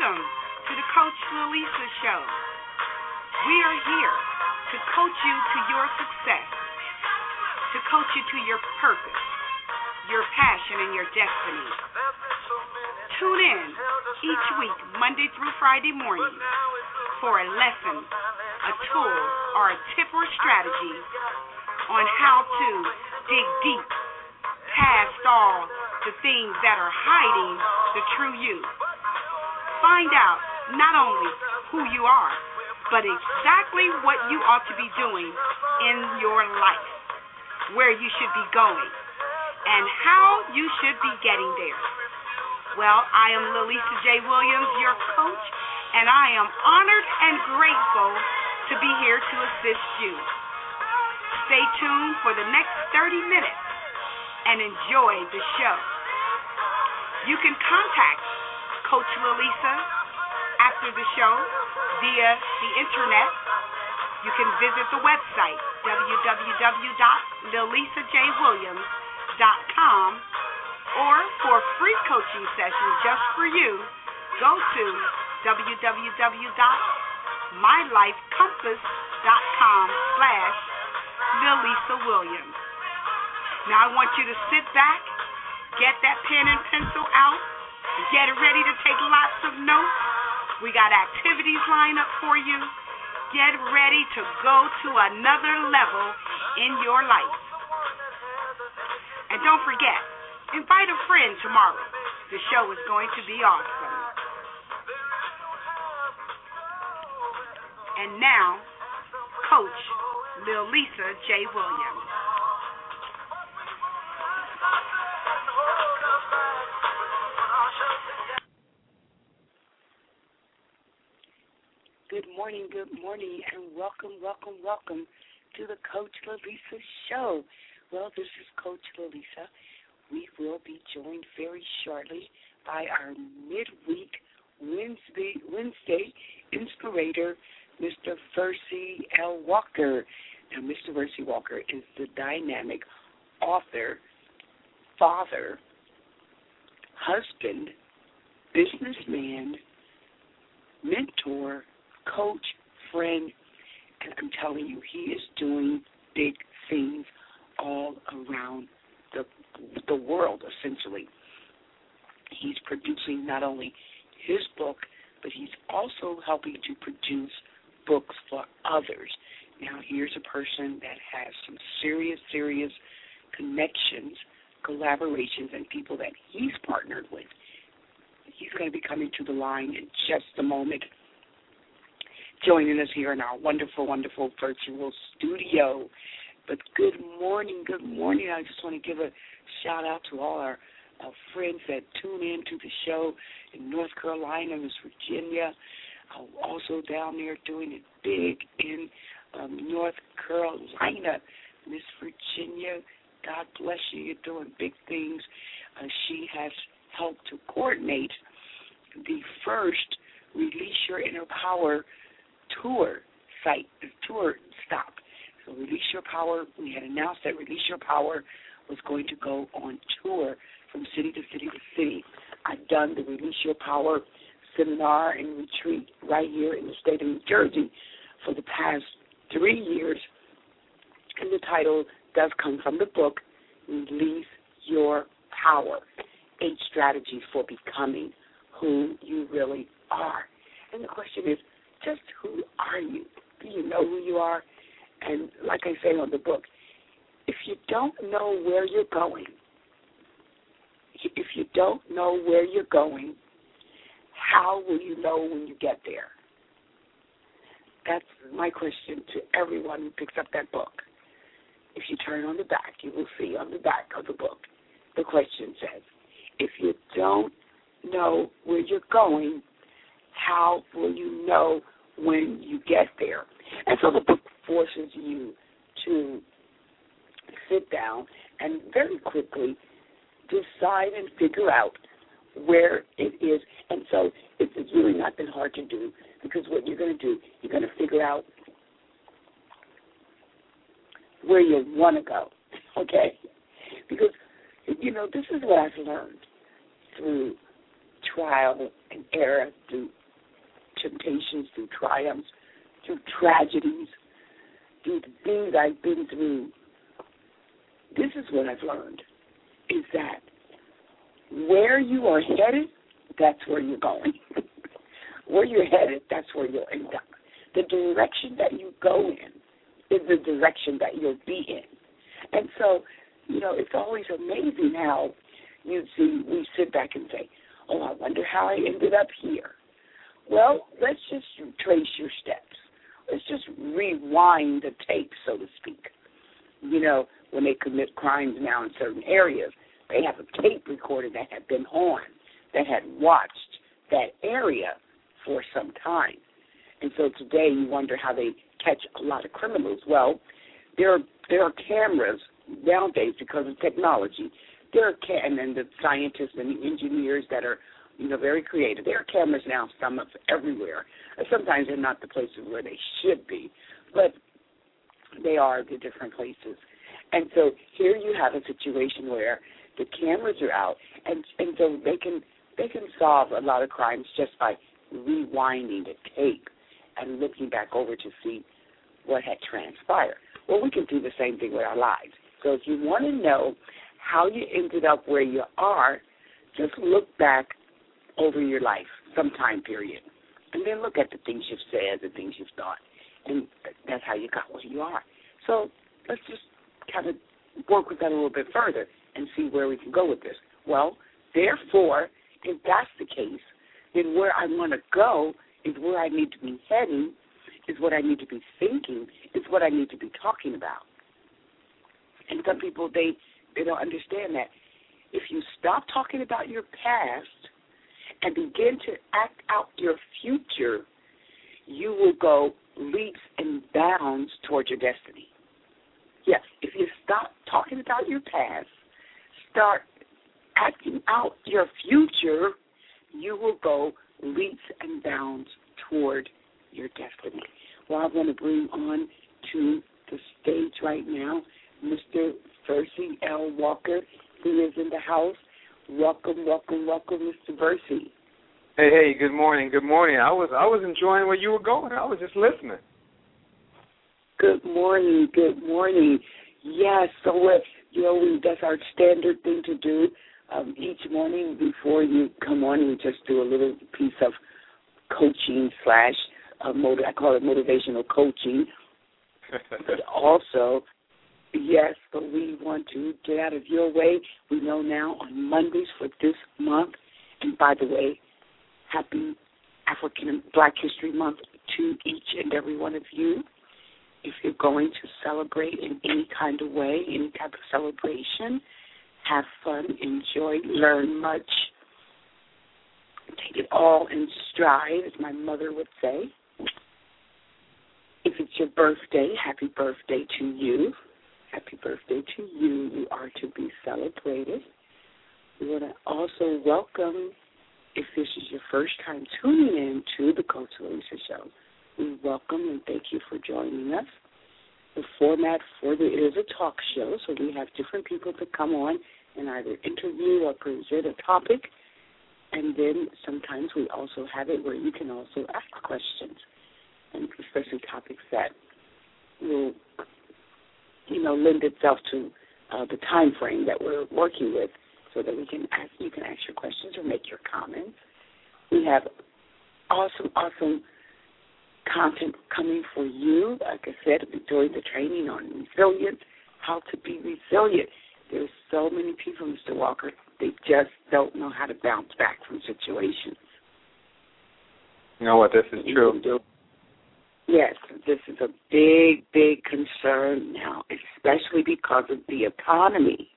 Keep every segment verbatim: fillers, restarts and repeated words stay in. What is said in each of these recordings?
Welcome to the Coach Lalisa Show. We are here to coach you to your success, to coach you to your purpose, your passion, and your destiny. Tune in each week, Monday through Friday morning, for a lesson, a tool, or a tip or strategy on how to dig deep past all the things that are hiding the true you. Find out not only who you are, but exactly what you ought to be doing in your life, where you should be going, and how you should be getting there. Well, I am Lalisa J. Williams, your coach, and I am honored and grateful to be here to assist you. Stay tuned for the next thirty minutes and enjoy the show. You can contact Coach Lalisa after the show via the internet. You can visit the website, w w w dot lalisa j williams dot com, or for free coaching sessions just for you, go to w w w dot my life compass dot com slash lalisa williams. Now I want you to sit back, get that pen and pencil out, get ready to take lots of notes. We got activities lined up for you. Get ready to go to another level in your life. And don't forget, invite a friend tomorrow. The show is going to be awesome. And now, Coach Lalisa J. Williams. Good morning, good morning, and welcome, welcome, welcome to the Coach Lalisa Show. Well, this is Coach Lalisa. We will be joined very shortly by our midweek Wednesday, Wednesday inspirator, Mister Versi L. Walker. Now, Mister Versi Walker is the dynamic author, father, husband, businessman, mentor, coach, friend, and I'm telling you, he is doing big things all around the the world, essentially. He's producing not only his book, but he's also helping to produce books for others. Now, here's a person that has some serious, serious connections, collaborations, and people that he's partnered with. He's going to be coming to the line in just a moment, joining us here in our wonderful, wonderful virtual studio. But good morning, good morning. I just want to give a shout-out to all our, our friends that tune in to the show in North Carolina, Miss Virginia, uh, also down there doing it big in um, North Carolina, Miss Virginia. God bless you. You're doing big things. Uh, she has helped to coordinate the first Release Your Inner Power tour site, the tour stop. So Release Your Power, we had announced that Release Your Power was going to go on tour from city to city to city. I've done the Release Your Power seminar and retreat right here in the state of New Jersey for the past three years, and the title does come from the book, Release Your Power, Eight Strategies for Becoming Who You Really Are. And the question is, just who are you? Do you know who you are? And like I say on the book, if you don't know where you're going, if you don't know where you're going, how will you know when you get there? That's my question to everyone who picks up that book. If you turn on the back, you will see on the back of the book, the question says, if you don't know where you're going, how will you know when you get there? And so the book forces you to sit down and very quickly decide and figure out where it is. And so it's, it's really not been hard to do, because what you're going to do, you're going to figure out where you want to go, okay? Because, you know, this is what I've learned through trial and error, through temptations, through triumphs, through tragedies, through the things I've been through, this is what I've learned, is that where you are headed, that's where you're going. Where you're headed, that's where you'll end up. The direction that you go in is the direction that you'll be in. And so, you know, it's always amazing how you see, we sit back and say, oh, I wonder how I ended up here. Well, let's just trace your steps. Let's just rewind the tape, so to speak. You know, when they commit crimes now in certain areas, they have a tape recorder that had been on, that had watched that area for some time. And so today you wonder how they catch a lot of criminals. Well, there are, there are cameras nowadays because of technology. There are ca- and then the scientists and the engineers that are, you know, very creative. There are cameras now, some of everywhere. Sometimes they're not the places where they should be, but they are the different places. And so here you have a situation where the cameras are out, and, and so they can they can solve a lot of crimes just by rewinding the tape and looking back over to see what had transpired. Well, we can do the same thing with our lives. So if you want to know how you ended up where you are, just look back over your life, some time period, and then look at the things you've said, the things you've thought, and that's how you got where you are. So let's just kind of work with that a little bit further and see where we can go with this. Well, therefore, if that's the case, then where I want to go is where I need to be heading, is what I need to be thinking, is what I need to be talking about. And some people, they, they don't understand that. If you stop talking about your past and begin to act out your future, you will go leaps and bounds towards your destiny. Yes, if you stop talking about your past, start acting out your future, you will go leaps and bounds toward your destiny. Well, I want to bring on to the stage right now Mister Versi L. Walker, who is in the house. Welcome, welcome, welcome, Mister Versi. Hey, hey, good morning, good morning. I was I was enjoying where you were going. I was just listening. Good morning, good morning. Yes, so what, you know, we, that's our standard thing to do. Um, each morning before you come on, we just do a little piece of coaching slash, uh, motiv- I call it motivational coaching. But also, yes, but we want to get out of your way. We know now on Mondays for this month, and by the way, happy African Black History Month to each and every one of you. If you're going to celebrate in any kind of way, any type of celebration, have fun, enjoy, learn much, take it all in stride, as my mother would say. If it's your birthday, happy birthday to you. Happy birthday to you. You are to be celebrated. We want to also welcome, if this is your first time tuning in to the Coach Louisa Show, we welcome and thank you for joining us. The format for it is a talk show, so we have different people that come on and either interview or present a topic, and then sometimes we also have it where you can also ask questions, and especially topics that will, you know, lend itself to uh, the time frame that we're working with, so that we can ask, you can ask your questions or make your comments. We have awesome, awesome content coming for you. Like I said, during the training on resilience, how to be resilient. There's so many people, Mister Walker, they just don't know how to bounce back from situations. You know what, this is true. Yes, this is a big, big concern now, especially because of the economy.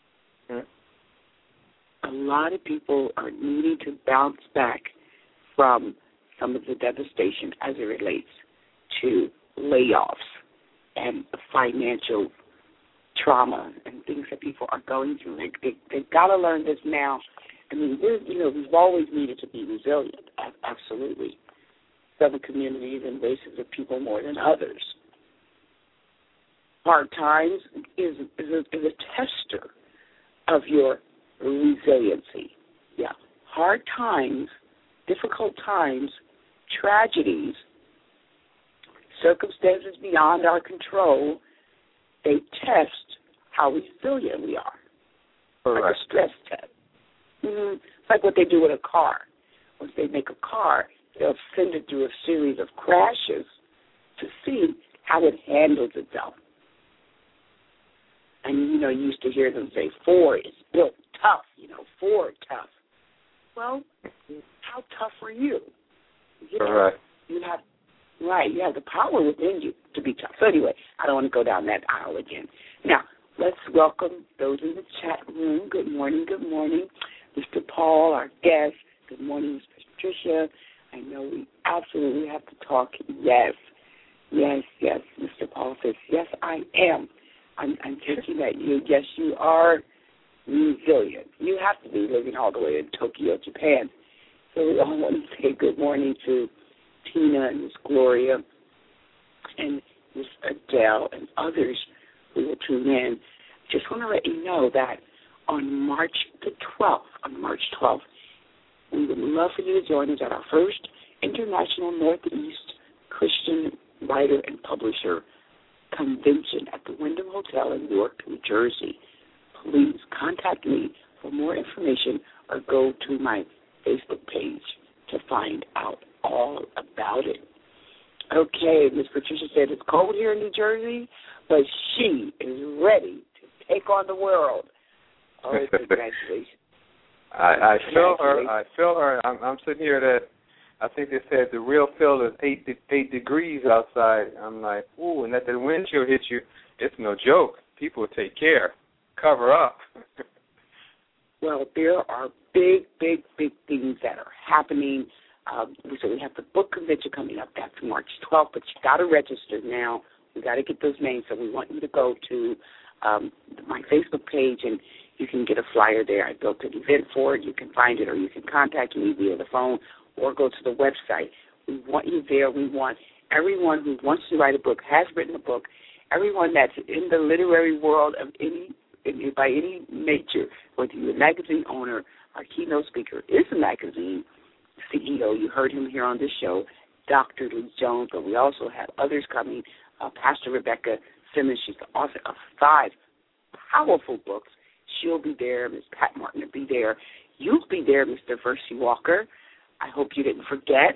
A lot of people are needing to bounce back from some of the devastation as it relates to layoffs and financial trauma and things that people are going through. They, they, they've got to learn this now. I mean, we're, you know, we've always needed to be resilient, absolutely. Some communities and races of people more than others. Hard times is, is, a, is a tester of your resiliency. Yeah, hard times, difficult times tragedies, circumstances beyond our control, they test how resilient we are. Correct. Like a stress test. Mm-hmm. It's like what they do with a car. Once they make a car, they'll send it through a series of crashes to see how it handles itself. And, you know, you used to hear them say, Ford is built tough, you know, Ford tough. Well, how tough are you? you Correct. Know, you have, right, you have the power within you to be tough. So anyway, I don't want to go down that aisle again. Now, let's welcome those in the chat room. Good morning, good morning. Mister Paul, our guest. Good morning, Miz Patricia. I know we absolutely have to talk. Yes, yes, yes. Mister Paul says, yes, I am. I'm, I'm taking that you, yes, you are resilient. You have to be living all the way in Tokyo, Japan. So we all want to say good morning to Tina and Miss Gloria and Miss Adele and others who will tune in. Just want to let you know that on March the twelfth, on March twelfth, we would love for you to join us at our first International Northeast Christian Writer and Publisher Convention at the Wyndham Hotel in Newark, New Jersey. Please contact me for more information or go to my Facebook page to find out all about it. Okay, Miss Patricia said it's cold here in New Jersey, but she is ready to take on the world. Oh, congratulations. I, I feel her. I feel her. I'm, I'm sitting here that I think they said the real feel is eight eight degrees outside. I'm like, ooh, and that the wind chill hits you. It's no joke. People take care. Cover up. Well, there are big, big, big things that are happening. Um, so we have the book convention coming up. That's March twelfth, but you got to register now. We got to get those names. So we want you to go to um, my Facebook page, and you can get a flyer there. I built an event for it. You can find it, or you can contact me via the phone or go to the website. We want you there. We want everyone who wants to write a book, has written a book, everyone that's in the literary world of any, any by any nature, whether you're a magazine owner, our keynote speaker is a magazine C E O. You heard him here on this show, Doctor Lee Jones, but we also have others coming. Uh, Pastor Rebecca Simmons, she's the author of five powerful books. She'll be there. Miz Pat Martin will be there. You'll be there, Mister Versi Walker. I hope you didn't forget.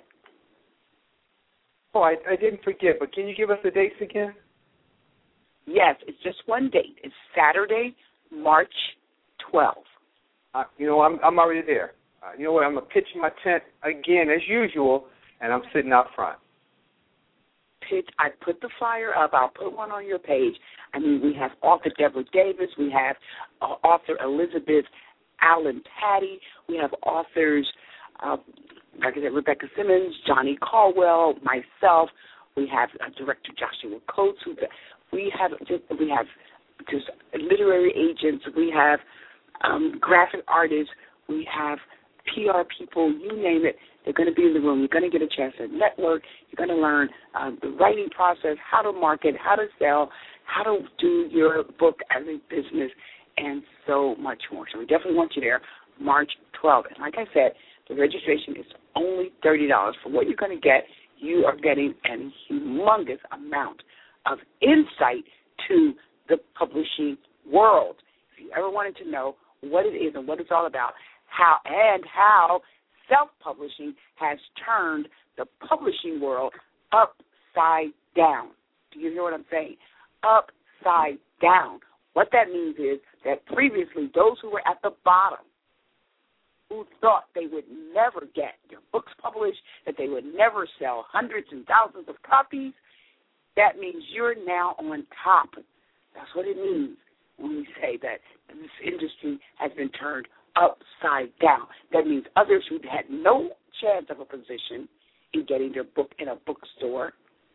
Oh, I, I didn't forget, but can you give us the dates again? Yes, it's just one date. It's Saturday, March twelfth. Uh, you know, I'm I'm already there. Uh, you know what? I'm going to pitch my tent again as usual, and I'm sitting out front. Pitch. I put the flyer up. I'll put one on your page. I mean, we have author Deborah Davis. We have uh, author Elizabeth Allen Patty. We have authors, uh, like I said, Rebecca Simmons, Johnny Caldwell, myself. We have uh, director Joshua Coates. We have just, we have just literary agents. We have um, graphic artists. We have P R people, you name it, they're going to be in the room. You're going to get a chance to network. You're going to learn uh, the writing process, how to market, how to sell, how to do your book as a business, and so much more. So we definitely want you there March twelfth. And like I said, the registration is only thirty dollars. For what you're going to get, you are getting a humongous amount of insight to the publishing world. If you ever wanted to know what it is and what it's all about, how and how self-publishing has turned the publishing world upside down. Do you hear what I'm saying? Upside down. What that means is that previously those who were at the bottom, who thought they would never get their books published, that they would never sell hundreds and thousands of copies, that means you're now on top. That's what it means when we say that this industry has been turned upside down. That means others who had no chance of a position in getting their book in a bookstore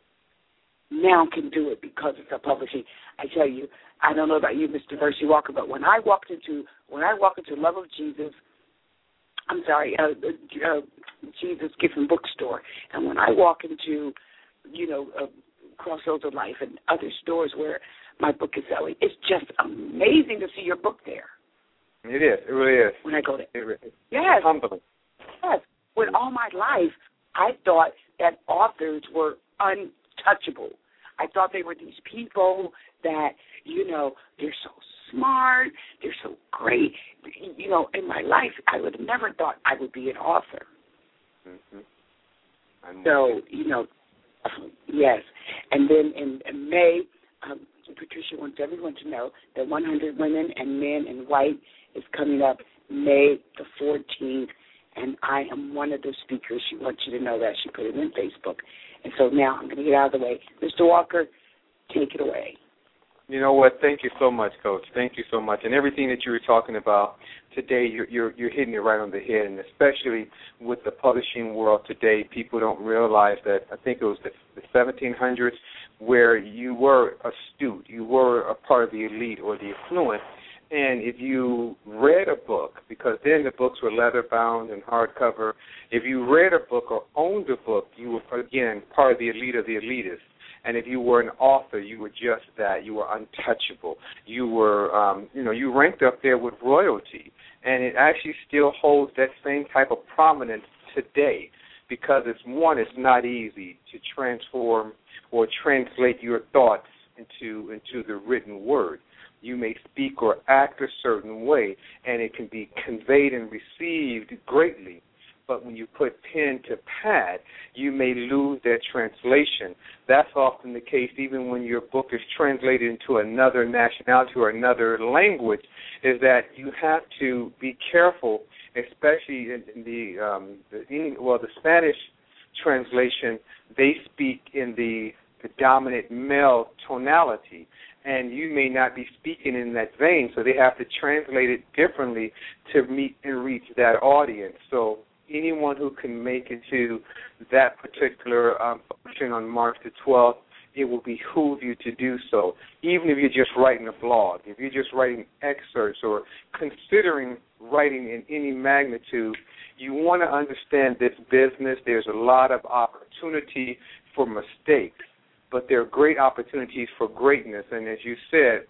now can do it because it's a publishing. I tell you, I don't know about you, Mister Versi Walker, but when I walked into when I walk into Love of Jesus, I'm sorry, uh, uh, Jesus Giffen Bookstore, and when I walk into, you know, uh, Crossroads of Life and other stores where my book is selling, it's just amazing to see your book there. It is. It really is. When I go there. It really is. Yes. It's humbling. Yes. With all my life, I thought that authors were untouchable. I thought they were these people that, you know, they're so smart, they're so great. You know, in my life, I would have never thought I would be an author. Mm-hmm. So, you know, yes. And then in, in May, um, Patricia wants everyone to know that one hundred Women and Men in White is coming up May the fourteenth, and I am one of the speakers. She wants you to know that. She put it in Facebook. And so now I'm going to get out of the way. Mister Walker, take it away. You know what? Thank you so much, Coach. Thank you so much. And everything that you were talking about today, you're, you're, you're hitting it right on the head, and especially with the publishing world today, people don't realize that, I think it was the, the seventeen hundreds, where you were astute, you were a part of the elite or the affluent, and if you read a book, because then the books were leather-bound and hardcover, if you read a book or owned a book, you were, again, part of the elite of the elitists. And if you were an author, you were just that. You were untouchable. You were, um, you know, you ranked up there with royalty. And it actually still holds that same type of prominence today because it's, one, it's not easy to transform or translate your thoughts into into the written word. You may speak or act a certain way, and it can be conveyed and received greatly. But when you put pen to pad, you may lose that translation. That's often the case even when your book is translated into another nationality or another language, is that you have to be careful, especially in the, um, the well, the Spanish translation, they speak in the, the dominant male tonality, and you may not be speaking in that vein, so they have to translate it differently to meet and reach that audience. So anyone who can make it to that particular um, function on March the twelfth, it will behoove you to do so. Even if you're just writing a blog, if you're just writing excerpts or considering writing in any magnitude, you want to understand this business. There's a lot of opportunity for mistakes, but there are great opportunities for greatness. And as you said,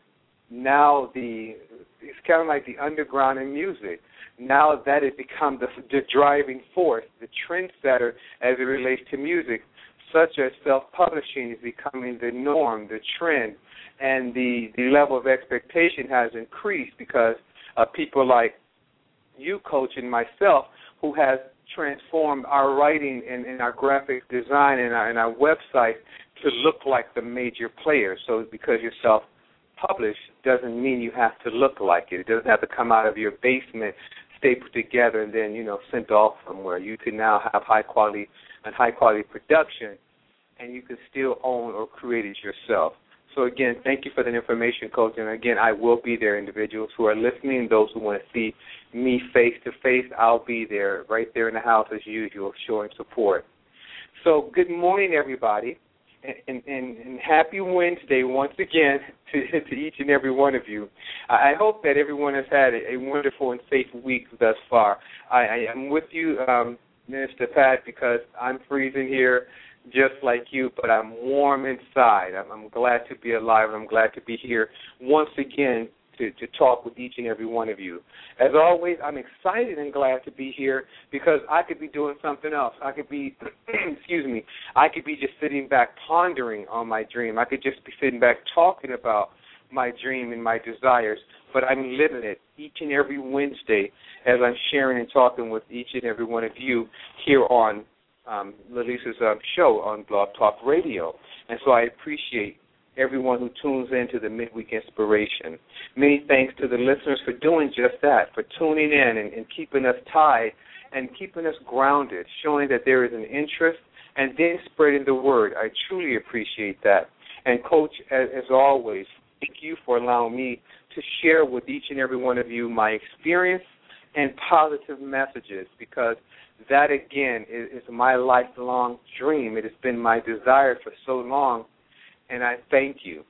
now the it's kind of like the underground in music. Now that has become the, the driving force, the trendsetter as it relates to music, such as self-publishing is becoming the norm, the trend, and the, the level of expectation has increased because of people like you, Coach, and myself, who has transformed our writing and, and our graphic design and our, and our website to look like the major players. So because you're self-published doesn't mean you have to look like it. It doesn't have to come out of your basement, stapled together, and then, you know, sent off somewhere. You can now have high-quality and high-quality production, and you can still own or create it yourself. So, again, thank you for that information, Coach. And, again, I will be there. Individuals who are listening, those who want to see me face-to-face, I'll be there, right there in the house as usual, showing support. So, good morning, everybody, and, and, and happy Wednesday once again to, to each and every one of you. I hope that everyone has had a, a wonderful and safe week thus far. I, I am with you, um, Minister Pat, because I'm freezing here just like you, but I'm warm inside. I'm, I'm glad to be alive. I'm glad to be here once again to, to talk with each and every one of you. As always, I'm excited and glad to be here because I could be doing something else. I could be, excuse me, I could be just sitting back pondering on my dream. I could just be sitting back talking about my dream and my desires, but I'm living it each and every Wednesday as I'm sharing and talking with each and every one of you here on um, Lalisa's um, show on Blog Talk Radio. And so I appreciate everyone who tunes in to the Midweek Inspiration. Many thanks to the listeners for doing just that, for tuning in and, and keeping us tied and keeping us grounded, showing that there is an interest and then spreading the word. I truly appreciate that. And, Coach, as, as always, thank you for allowing me to share with each and every one of you my experience and positive messages, because that, again, is, is my lifelong dream. It has been my desire for so long, and I thank you.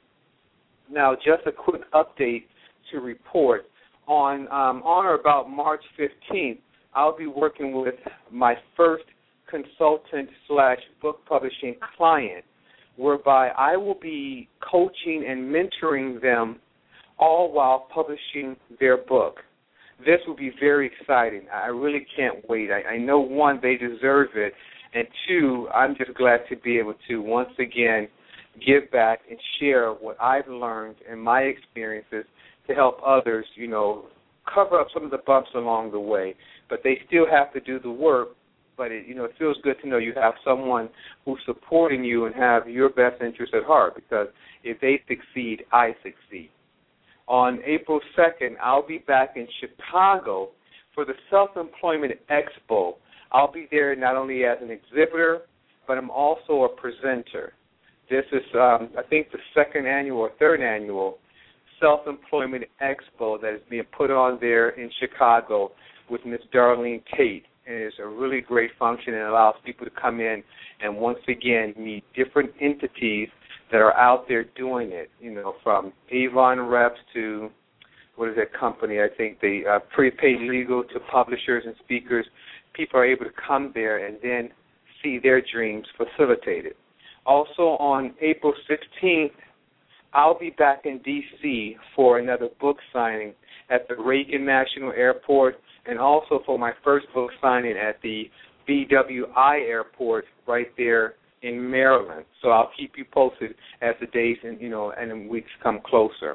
Now, just a quick update to report. On, um, on or about March fifteenth, I'll be working with my first consultant slash book publishing client, whereby I will be coaching and mentoring them all while publishing their book. This will be very exciting. I really can't wait. I, I know, one, they deserve it, And two, I'm just glad to be able to once again give back and share what I've learned and my experiences to help others, you know, cover up some of the bumps along the way. But they still have to do the work. But, it, you know, it feels good to know you have someone who's supporting you and have your best interest at heart, because if they succeed, I succeed. On April second, I'll be back in Chicago for the Self-Employment Expo. I'll be there not only as an exhibitor, but I'm also a presenter. This is, um, I think, the second annual or third annual Self-Employment Expo that is being put on there in Chicago with Miss Darlene Tate. And it's a really great function and allows people to come in and once again meet different entities that are out there doing it, you know, from Avon reps to, what is that company, I think the uh, prepaid legal, to publishers and speakers. People are able to come there and then see their dreams facilitated. Also on April sixteenth, I'll be back in D C for another book signing at the Reagan National Airport, and also for my first book signing at the B W I Airport right there in Maryland. So I'll keep you posted as the days and you know and the weeks come closer.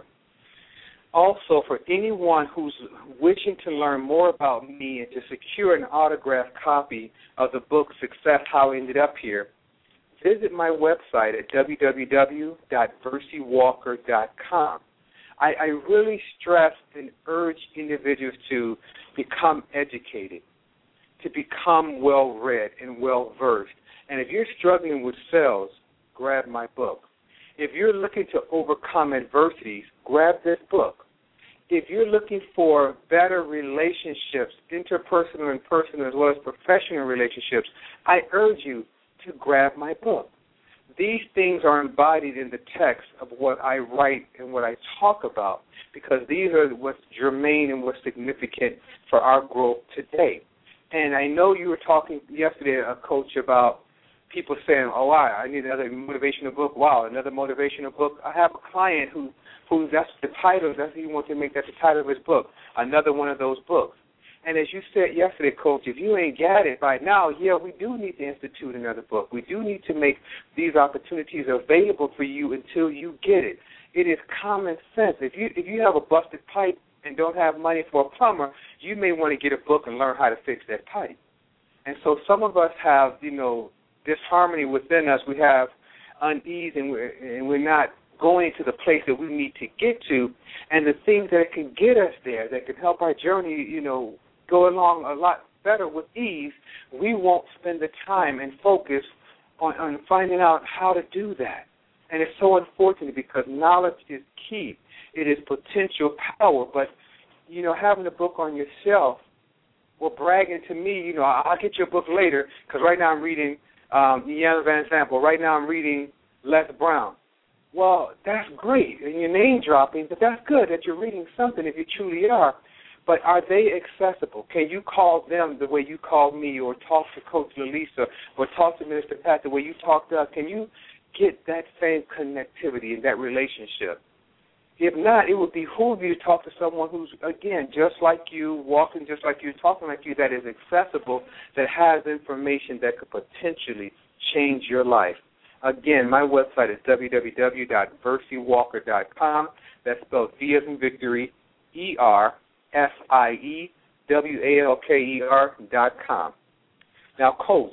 Also, for anyone who's wishing to learn more about me and to secure an autographed copy of the book Success, How I Ended Up Here, visit my website at w w w dot versey walker dot com. I, I really stress and urge individuals to become educated, to become well-read and well-versed. And if you're struggling with sales, grab my book. If you're looking to overcome adversities, grab this book. If you're looking for better relationships, interpersonal and personal as well as professional relationships, I urge you to grab my book. These things are embodied in the text of what I write and what I talk about, because these are what's germane and what's significant for our growth today. And I know you were talking yesterday, uh, Coach, about people saying, oh, wow, I need another motivational book. Wow, another motivational book. I have a client who, who that's the title, that's he wants to make that the title of his book, another one of those books. And as you said yesterday, Coach, if you ain't got it by now, yeah, we do need to institute another book. We do need to make these opportunities available for you until you get it. It is common sense. If you if you have a busted pipe and don't have money for a plumber, you may want to get a book and learn how to fix that pipe. And so some of us have, you know, disharmony within us. We have unease, and we're, and we're not going to the place that we need to get to. And the things that can get us there, that can help our journey, you know, go along a lot better with ease, we won't spend the time and focus on, on finding out how to do that. And it's so unfortunate because knowledge is key. It is potential power. But, you know, having a book on your shelf, well, bragging to me, you know, I'll get your book later because right now I'm reading um, Iyanla Vanzant. Right now I'm reading Les Brown. Well, that's great, and you're name dropping, but that's good that you're reading something if you truly are. But are they accessible? Can you call them the way you call me, or talk to Coach Lalisa, or talk to Minister Pat the way you talk to us? Can you get that same connectivity in that relationship? If not, it would behoove you to talk to someone who's, again, just like you, walking just like you, talking like you, that is accessible, that has information that could potentially change your life. Again, my website is w w w dot versey walker dot com. That's spelled V as in victory, E R S I E W A L K E R dot com. Now, Coach,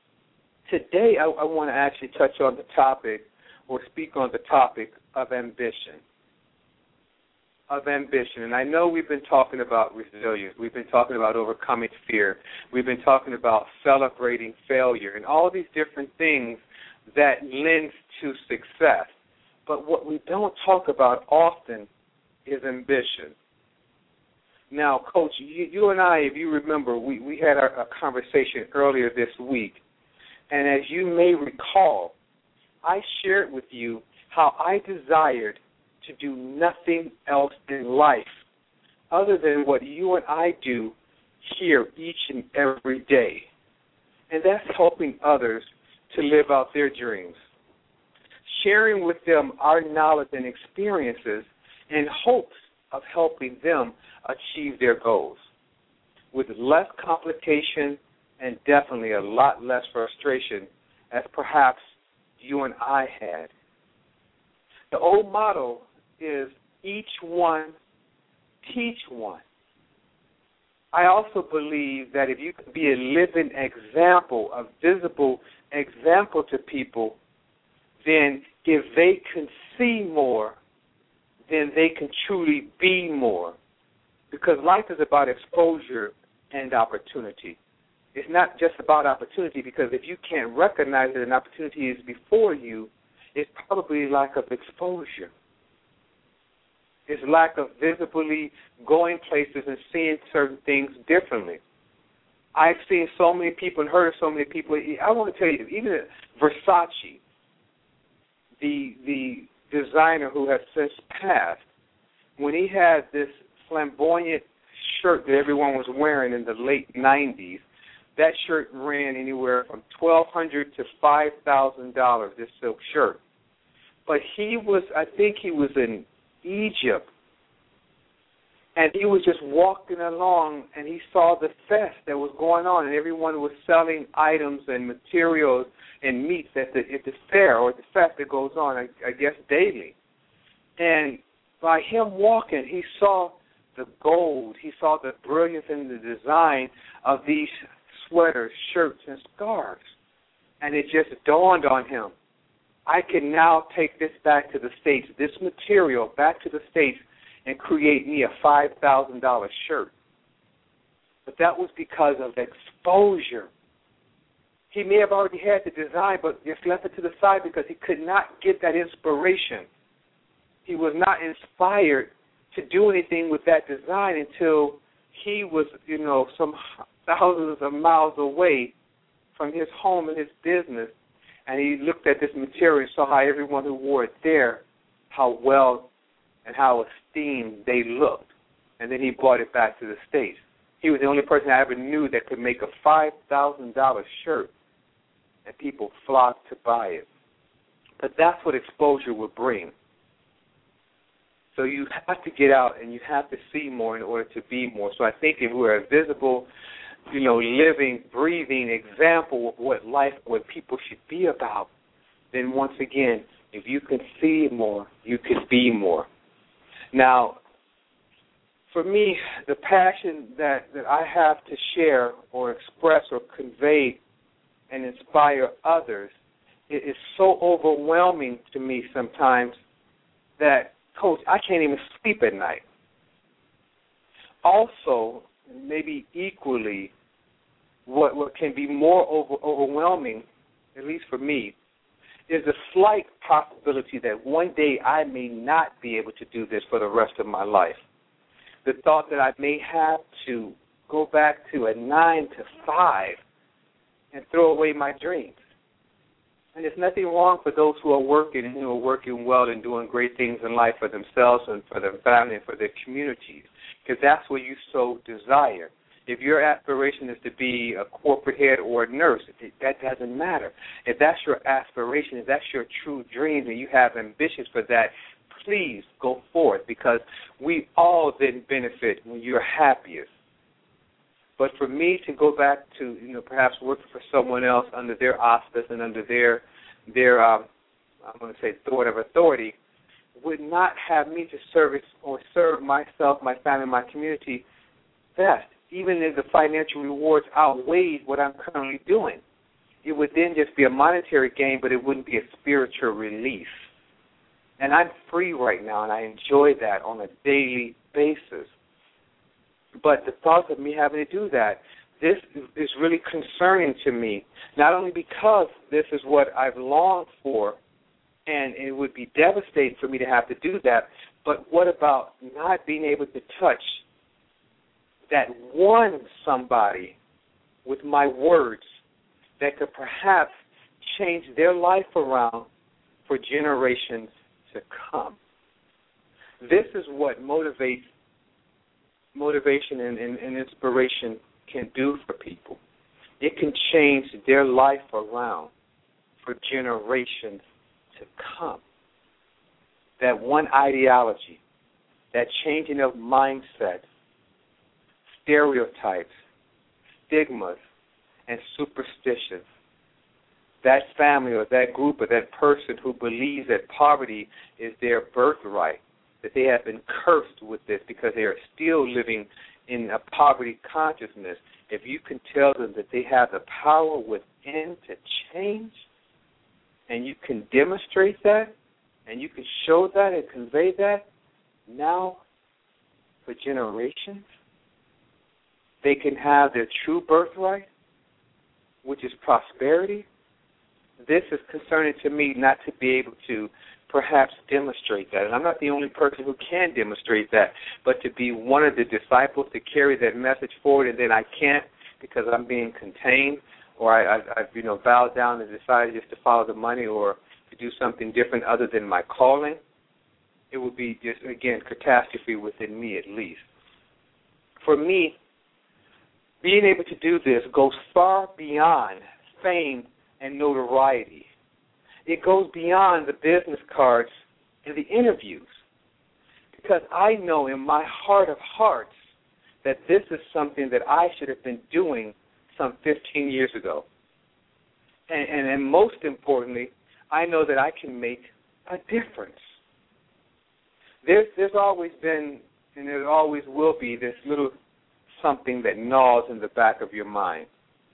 today I, I want to actually touch on the topic or speak on the topic of ambition. Of ambition. And I know we've been talking about resilience. We've been talking about overcoming fear. We've been talking about celebrating failure and all these different things that lends to success. But what we don't talk about often is ambition. Now, Coach, you, you and I, if you remember, we, we had a, a conversation earlier this week. And as you may recall, I shared with you how I desired to do nothing else in life other than what you and I do here each and every day. And that's helping others to live out their dreams, sharing with them our knowledge and experiences in hopes of helping them achieve their goals with less complication and definitely a lot less frustration as perhaps you and I had. The old motto is each one, teach one. I also believe that if you could be a living example, a visible example to people, then if they can see more, then they can truly be more. Because life is about exposure and opportunity. It's not just about opportunity, because if you can't recognize that an opportunity is before you, it's probably lack of exposure. It's lack of visibly going places and seeing certain things differently. I've seen so many people and heard of so many people. I want to tell you, even Versace, the the designer who has since passed, when he had this flamboyant shirt that everyone was wearing in the late nineties, that shirt ran anywhere from twelve hundred dollars to five thousand dollars, this silk shirt. But he was, I think he was in Egypt, and he was just walking along, and he saw the fest that was going on, and everyone was selling items and materials and meats at the at the fair or at the fest that goes on, I, I guess, daily. And by him walking, he saw the gold, he saw the brilliance in the design of these sweaters, shirts, and scarves. And it just dawned on him, I can now take this back to the States, this material back to the States, and create me a five thousand dollars shirt. But that was because of exposure. He may have already had the design, but just left it to the side because he could not get that inspiration. He was not inspired to do anything with that design until he was, you know, some thousands of miles away from his home and his business, and he looked at this material and saw how everyone who wore it there, how well and how esteemed they looked. And then he brought it back to the States. He was the only person I ever knew that could make a five thousand dollars shirt, and people flocked to buy it. But that's what exposure would bring. So you have to get out and you have to see more in order to be more. So I think if we're a visible, you know, living, breathing example of what life, what people should be about, then once again, if you can see more, you can be more. Now, for me, the passion that, that I have to share or express or convey and inspire others, it is so overwhelming to me sometimes that, Coach, I can't even sleep at night. Also, maybe equally, what, what can be more over, overwhelming, at least for me, is a slight possibility that one day I may not be able to do this for the rest of my life. The thought that I may have to go back to a nine to five and throw away my dreams. And there's nothing wrong for those who are working and who are working well and doing great things in life for themselves and for their family and for their communities, because that's what you so desire. If your aspiration is to be a corporate head or a nurse, that doesn't matter. If that's your aspiration, if that's your true dream and you have ambitions for that, please go forth, because we all then benefit when you're happiest. But for me to go back to, you know, perhaps working for someone else under their auspice and under their, their um, I'm going to say, thought of authority, would not have me to service or serve myself, my family, my community best, even if the financial rewards outweighed what I'm currently doing. It would then just be a monetary gain, but it wouldn't be a spiritual release. And I'm free right now, and I enjoy that on a daily basis. But the thought of me having to do that, this is really concerning to me, not only because this is what I've longed for, and it would be devastating for me to have to do that, but what about not being able to touch that one somebody with my words that could perhaps change their life around for generations to come? This is what motivates motivation and, and, and inspiration can do for people. It can change their life around for generations to come. That one ideology, that changing of mindsets, stereotypes, stigmas, and superstitions. That family or that group or that person who believes that poverty is their birthright, that they have been cursed with this because they are still living in a poverty consciousness, if you can tell them that they have the power within to change, and you can demonstrate that, and you can show that and convey that, now for generations, they can have their true birthright, which is prosperity. This is concerning to me not to be able to perhaps demonstrate that. And I'm not the only person who can demonstrate that, but to be one of the disciples to carry that message forward, and then I can't because I'm being contained, or I, I, I've you know bowed down and decided just to follow the money or to do something different other than my calling. It would be just, again, catastrophe within me at least. For me, being able to do this goes far beyond fame and notoriety. It goes beyond the business cards and the interviews, because I know in my heart of hearts that this is something that I should have been doing some fifteen years ago. And, and, and most importantly, I know that I can make a difference. There's, there's always been, and there always will be, this little something that gnaws in the back of your mind.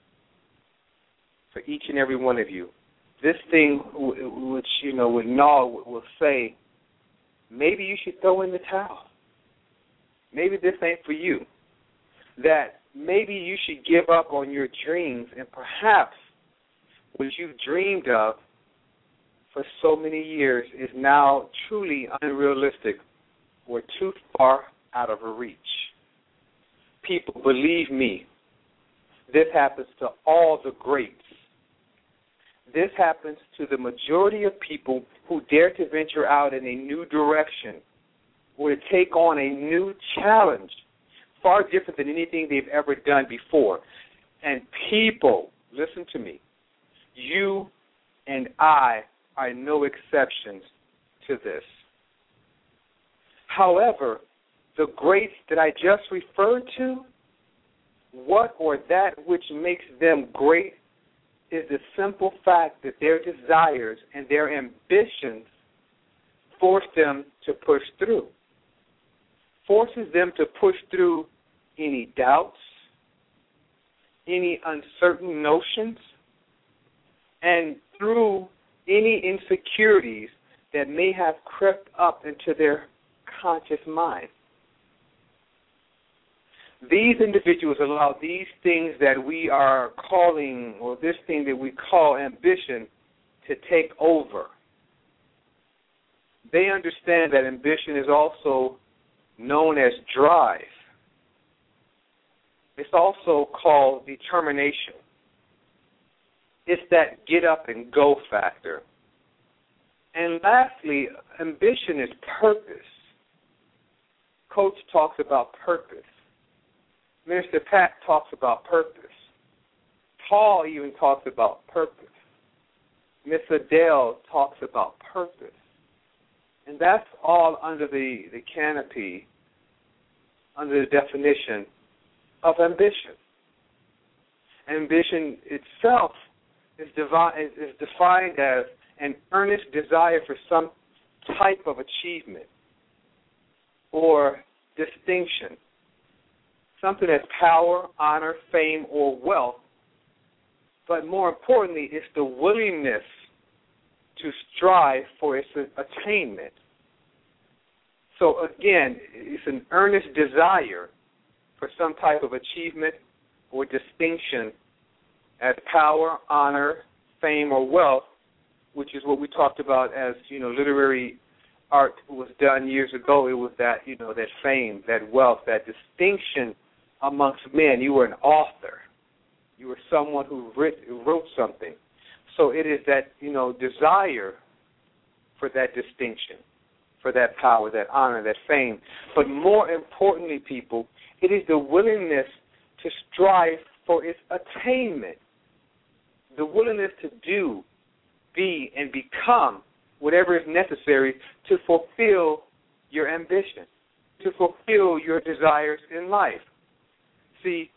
For each and every one of you, this thing which, you know, would gnaw, will say, maybe you should throw in the towel. Maybe this ain't for you. That maybe you should give up on your dreams, and perhaps what you've dreamed of for so many years is now truly unrealistic or too far out of reach. People, believe me, this happens to all the greats. This happens to the majority of people who dare to venture out in a new direction or to take on a new challenge, far different than anything they've ever done before. And people, listen to me, you and I are no exceptions to this. However, the greats that I just referred to, what or that which makes them great is the simple fact that their desires and their ambitions force them to push through, forces them to push through any doubts, any uncertain notions, and through any insecurities that may have crept up into their conscious mind. These individuals allow these things that we are calling, or this thing that we call ambition, to take over. They understand that ambition is also known as drive. It's also called determination. It's that get up and go factor. And lastly, ambition is purpose. Coach talks about purpose. Minister Pat talks about purpose. Paul even talks about purpose. Miss Adele talks about purpose. And that's all under the, the canopy, under the definition of ambition. Ambition itself is, devi- is, is defined as an earnest desire for some type of achievement or distinction, something that's power, honor, fame, or wealth, but more importantly, it's the willingness to strive for its attainment. So again, it's an earnest desire for some type of achievement or distinction as power, honor, fame, or wealth, which is what we talked about as, you know, literary art was done years ago. It was that, you know, that fame, that wealth, that distinction amongst men. You were an author. You were someone who writ, wrote something. So it is that, you know, desire for that distinction, for that power, that honor, that fame. But more importantly, people, it is the willingness to strive for its attainment, the willingness to do, be, and become whatever is necessary to fulfill your ambition, to fulfill your desires in life. See,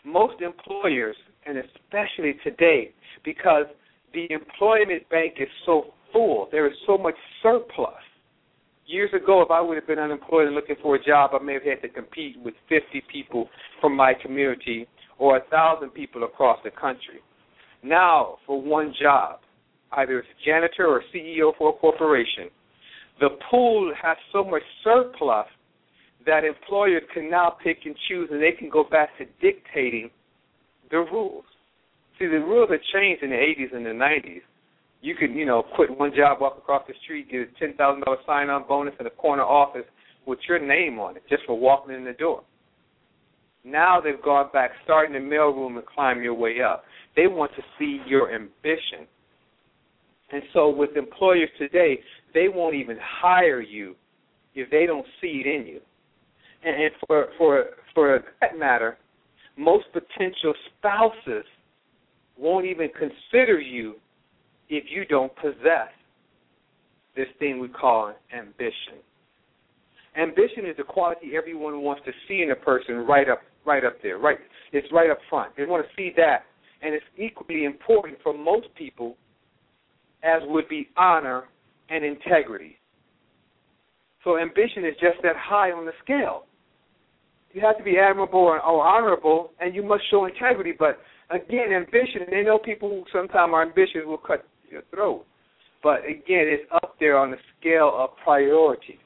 most employers, and especially today, because the employment bank is so full, there is so much surplus. Years ago, if I would have been unemployed and looking for a job, I may have had to compete with fifty people from my community or one thousand people across the country. Now, for one job, either as a janitor or C E O for a corporation, the pool has so much surplus that employers can now pick and choose, and they can go back to dictating the rules. See, the rules had changed in the eighties and the nineties. You could, you know, quit one job, walk across the street, get a ten thousand dollars sign-on bonus in a corner office with your name on it just for walking in the door. Now they've gone back, start in the mailroom and climb your way up. They want to see your ambition. And so with employers today, they won't even hire you if they don't see it in you. And for for for that matter, most potential spouses won't even consider you if you don't possess this thing we call ambition. Ambition is the quality everyone wants to see in a person right up right up there. Right, it's right up front. They want to see that. And it's equally important for most people as would be honor and integrity. So ambition is just that high on the scale. You have to be admirable or, or honorable, and you must show integrity. But, again, ambition, and they know people who sometimes are ambitious will cut your throat. But, again, it's up there on the scale of priorities.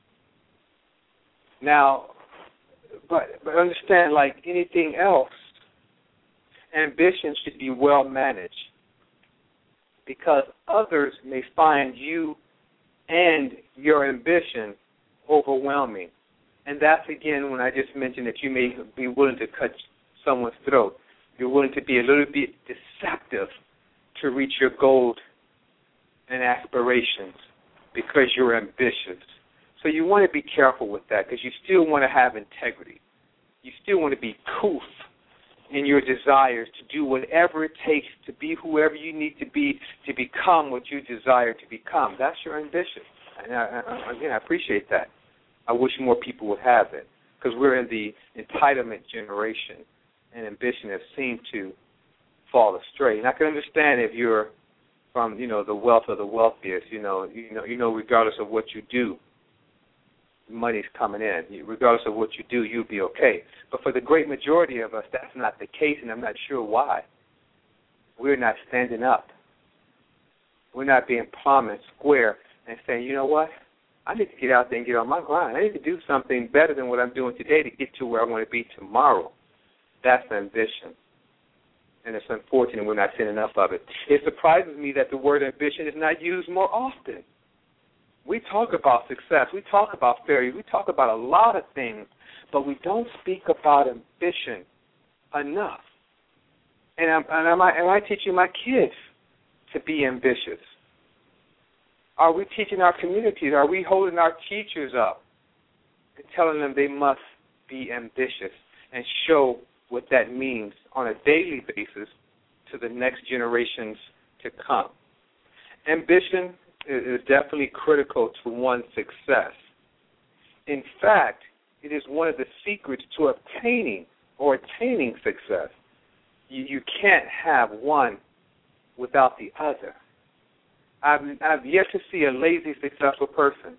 Now, but, but understand, like anything else, ambition should be well managed because others may find you and your ambition overwhelming. And that's, again, when I just mentioned that you may be willing to cut someone's throat. You're willing to be a little bit deceptive to reach your goals and aspirations because you're ambitious. So you want to be careful with that because you still want to have integrity. You still want to be couth in your desires to do whatever it takes to be whoever you need to be to become what you desire to become. That's your ambition. And I, I, again, I appreciate that. I wish more people would have it because we're in the entitlement generation, and ambition has seemed to fall astray. And I can understand if you're from, you know, the wealth of the wealthiest, you know, you know, you know, regardless of what you do, money's coming in. Regardless of what you do, you'll be okay. But for the great majority of us, that's not the case, and I'm not sure why. We're not standing up. We're not being plumb and square and saying, you know what? I need to get out there and get on my grind. I need to do something better than what I'm doing today to get to where I want to be tomorrow. That's ambition. And it's unfortunate we're not seeing enough of it. It surprises me that the word ambition is not used more often. We talk about success. We talk about failure. We talk about a lot of things, but we don't speak about ambition enough. And am, and am, I, am I teaching my kids to be ambitious? Are we teaching our communities? Are we holding our teachers up and telling them they must be ambitious and show what that means on a daily basis to the next generations to come? Ambition is definitely critical to one's success. In fact, it is one of the secrets to obtaining or attaining success. You, you can't have one without the other. I've, I've yet to see a lazy, successful person.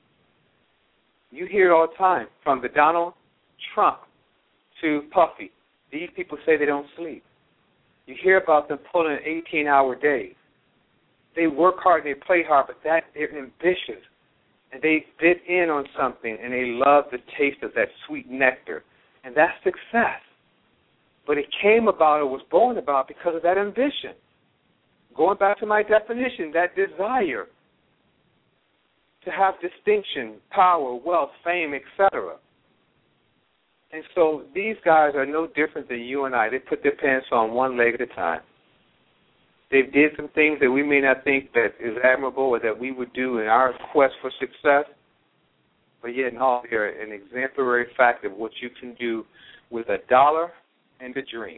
You hear it all the time, from the Donald Trump to Puffy. These people say they don't sleep. You hear about them pulling eighteen-hour days. They work hard and they play hard, but that they're ambitious. And they bit in on something, and they love the taste of that sweet nectar. And that's success. But it came about or was born about because of that ambition. Going back to my definition, that desire to have distinction, power, wealth, fame, et cetera. And so these guys are no different than you and I. They put their pants on one leg at a time. They did some things that we may not think that is admirable or that we would do in our quest for success, but yet in all, they're an exemplary fact of what you can do with a dollar and a dream.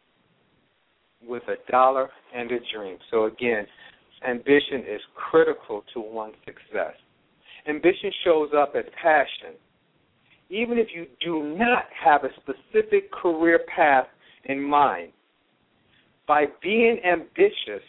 With a dollar and a dream. So again, ambition is critical to one's success. Ambition shows up as passion. Even if you do not have a specific career path in mind. By being ambitious,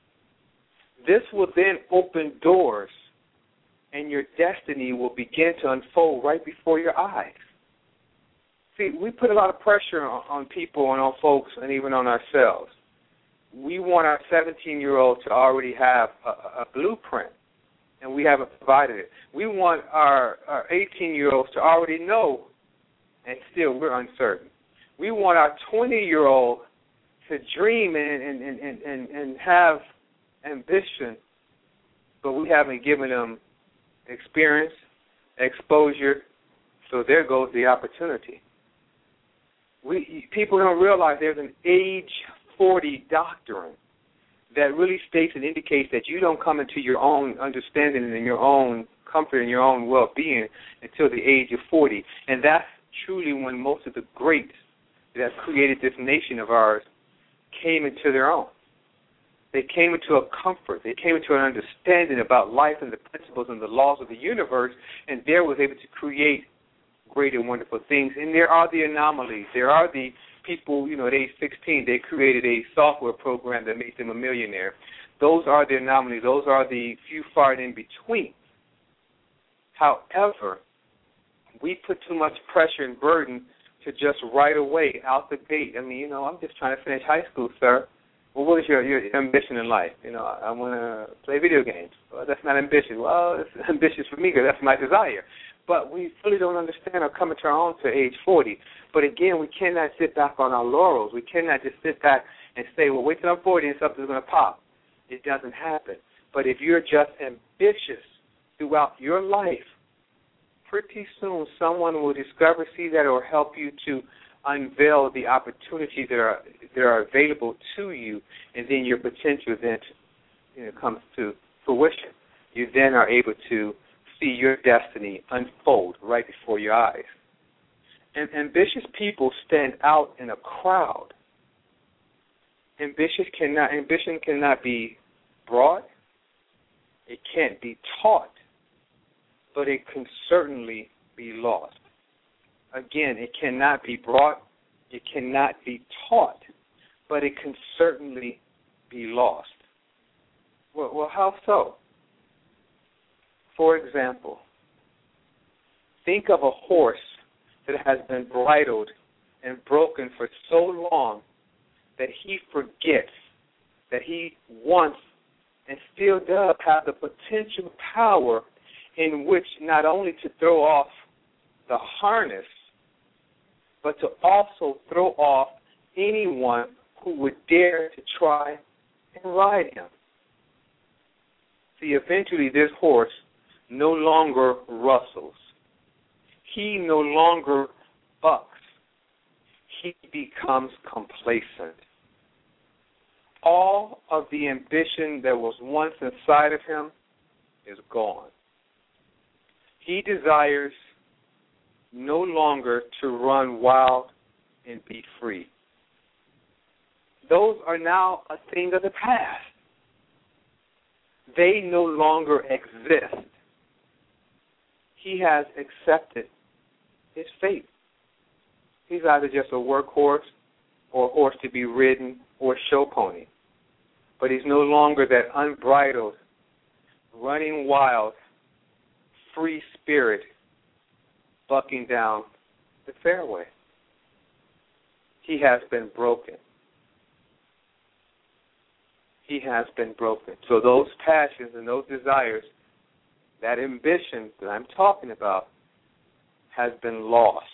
this will then open doors, and your destiny will begin to unfold right before your eyes. See, we put a lot of pressure on, on people and on folks and even on ourselves. We want our seventeen-year-old to already have a, a blueprint, and we haven't provided it. We want our, our eighteen-year-olds to already know, and still we're uncertain. We want our twenty-year-old to dream and, and, and, and, and have ambition, but we haven't given them experience, exposure, so there goes the opportunity. We people don't realize there's an age forty doctrine that really states and indicates that you don't come into your own understanding and your own comfort and your own well-being until the age of forty. And that's truly when most of the greats that created this nation of ours came into their own. They came into a comfort. They came into an understanding about life and the principles and the laws of the universe, and there was able to create great and wonderful things. And there are the anomalies. There are the people, you know, at age sixteen, they created a software program that made them a millionaire. Those are the anomalies. Those are the few far in between. However, we put too much pressure and burden to just right away, out the gate. I mean, you know, I'm just trying to finish high school, sir. Well, what is your, your ambition in life? You know, I want to play video games. Well, that's not ambitious. Well, it's ambitious for me because that's my desire. But we really don't understand or come into our own to age forty. But again, we cannot sit back on our laurels. We cannot just sit back and say, well, wait till I'm forty and something's going to pop. It doesn't happen. But if you're just ambitious throughout your life, pretty soon someone will discover, see that, or help you to unveil the opportunities that are that are available to you, and then your potential then, you know, comes to fruition. You then are able to see your destiny unfold right before your eyes. And ambitious people stand out in a crowd. Ambitious cannot ambition cannot be brought. It can't be taught, but it can certainly be lost. Again, it cannot be brought, it cannot be taught, but it can certainly be lost. Well, well, how so? For example, think of a horse that has been bridled and broken for so long that he forgets that he wants and still does have the potential power in which not only to throw off the harness, but to also throw off anyone who would dare to try and ride him. See, eventually this horse no longer rustles. He no longer bucks. He becomes complacent. All of the ambition that was once inside of him is gone. He desires no longer to run wild and be free. Those are now a thing of the past. They no longer exist. He has accepted his fate. He's either just a workhorse or a horse to be ridden or a show pony. But he's no longer that unbridled, running wild, free spirit bucking down the fairway. He has been broken. He has been broken. So those passions and those desires, that ambition that I'm talking about, has been lost.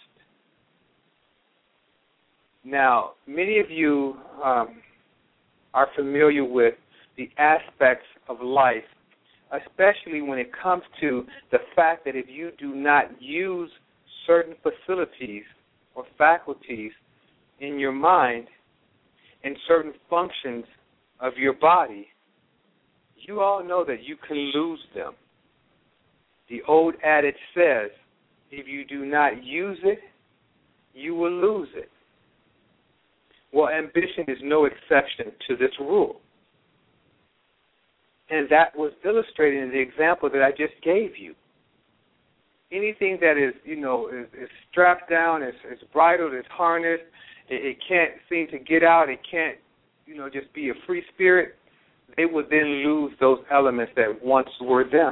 Now, many of you um, are familiar with the aspects of life, especially when it comes to the fact that if you do not use certain facilities or faculties in your mind and certain functions of your body, you all know that you can lose them. The old adage says, if you do not use it, you will lose it. Well, ambition is no exception to this rule. And that was illustrated in the example that I just gave you. Anything that is, you know, is, is strapped down, is, is bridled, is harnessed, it, it can't seem to get out, it can't, you know, just be a free spirit, they would then lose those elements that once were them.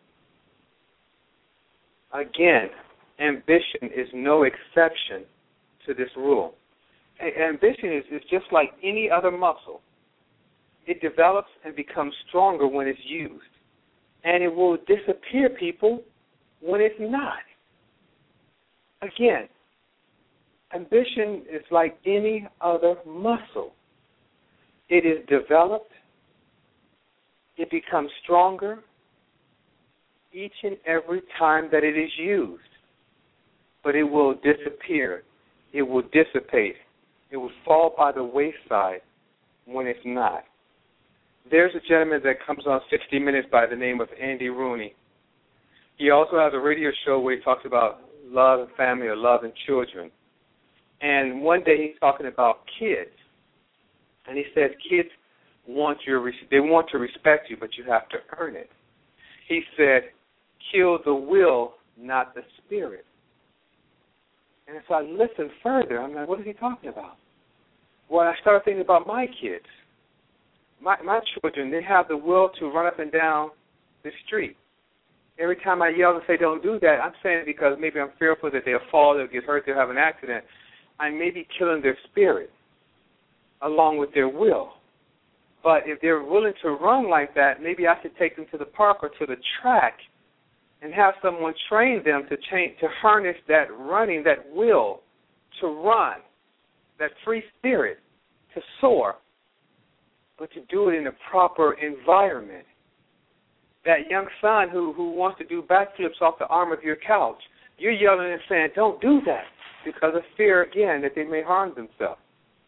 Again, ambition is no exception to this rule. A- ambition is, is just like any other muscle. It develops and becomes stronger when it's used. And it will disappear, people, when it's not. Again, ambition is like any other muscle. It is developed. It becomes stronger each and every time that it is used. But it will disappear. It will dissipate. It will fall by the wayside when it's not. There's a gentleman that comes on sixty minutes by the name of Andy Rooney. He also has a radio show where he talks about love and family or love and children. And one day he's talking about kids. And he says kids want your, they want to respect you, but you have to earn it. He said, kill the will, not the spirit. And so I listened further. I'm like, what is he talking about? Well, I started thinking about my kids. My my children, they have the will to run up and down the street. Every time I yell and say don't do that, I'm saying it because maybe I'm fearful that they'll fall, they'll get hurt, they'll have an accident. I may be killing their spirit along with their will. But if they're willing to run like that, maybe I should take them to the park or to the track and have someone train them to change, to harness that running, that will to run, that free spirit to soar, but to do it in a proper environment. That young son who, who wants to do backflips off the arm of your couch, you're yelling and saying, don't do that, because of fear, again, that they may harm themselves.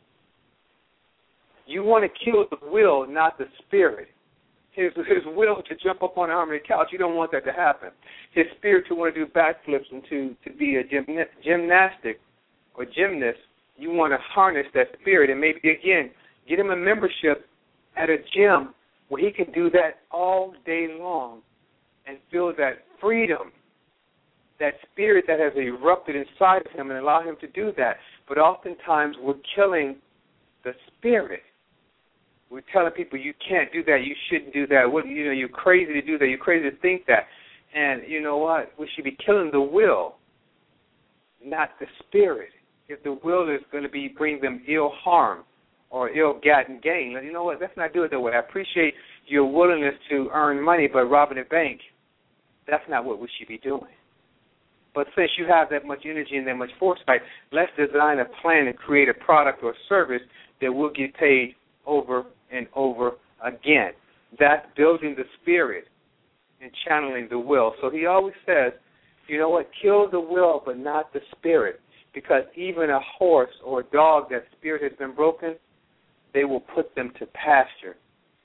You want to kill the will, not the spirit. His, his will to jump up on the arm of the couch, you don't want that to happen. His spirit to want to do backflips and to, to be a gymna- gymnastic or gymnast, you want to harness that spirit and maybe, again, get him a membership at a gym where he can do that all day long and feel that freedom, that spirit that has erupted inside of him, and allow him to do that. But oftentimes we're killing the spirit. We're telling people you can't do that, you shouldn't do that. What, you know, you're crazy to do that, you're crazy to think that. And you know what? We should be killing the will, not the spirit. If the will is going to be bring them ill harm or ill-gotten gain, you know what? Let's not do it that way. I appreciate your willingness to earn money, but robbing a bank, that's not what we should be doing. But since you have that much energy and that much foresight, let's design a plan and create a product or service that will get paid over and over again. That's building the spirit and channeling the will. So he always says, you know what, kill the will but not the spirit, because even a horse or a dog, that spirit has been broken, they will put them to pasture.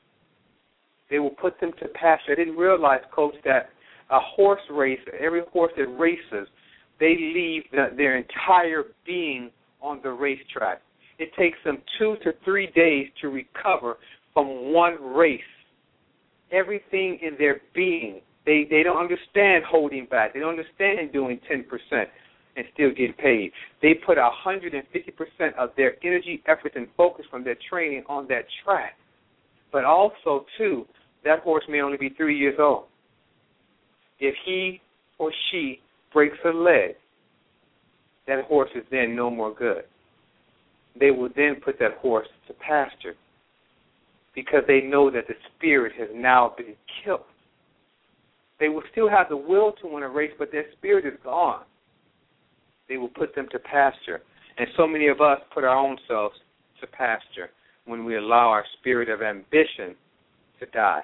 They will put them to pasture. I didn't realize, Coach, that a horse race, every horse that races, they leave the, their entire being on the racetrack. It takes them two to three days to recover from one race. Everything in their being, they, they don't understand holding back. They don't understand doing ten percent and still get paid. They put one hundred fifty percent of their energy, effort, and focus from their training on that track. But also, too, that horse may only be three years old. If he or she breaks a leg, that horse is then no more good. They will then put that horse to pasture because they know that the spirit has now been killed. They will still have the will to win a race, but their spirit is gone. They will put them to pasture. And so many of us put our own selves to pasture when we allow our spirit of ambition to die.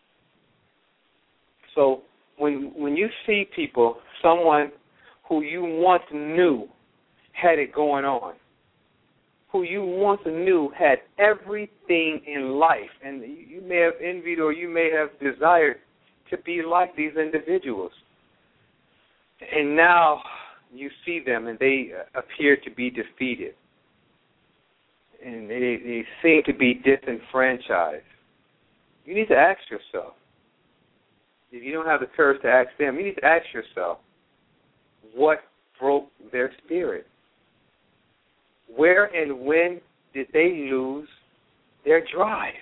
So when when you see people, someone who you once knew had it going on, who you once knew had everything in life, and you may have envied or you may have desired to be like these individuals, and now you see them and they appear to be defeated, and they, they seem to be disenfranchised. You need to ask yourself, if you don't have the courage to ask them, you need to ask yourself, what broke their spirit? Where and when did they lose their drive?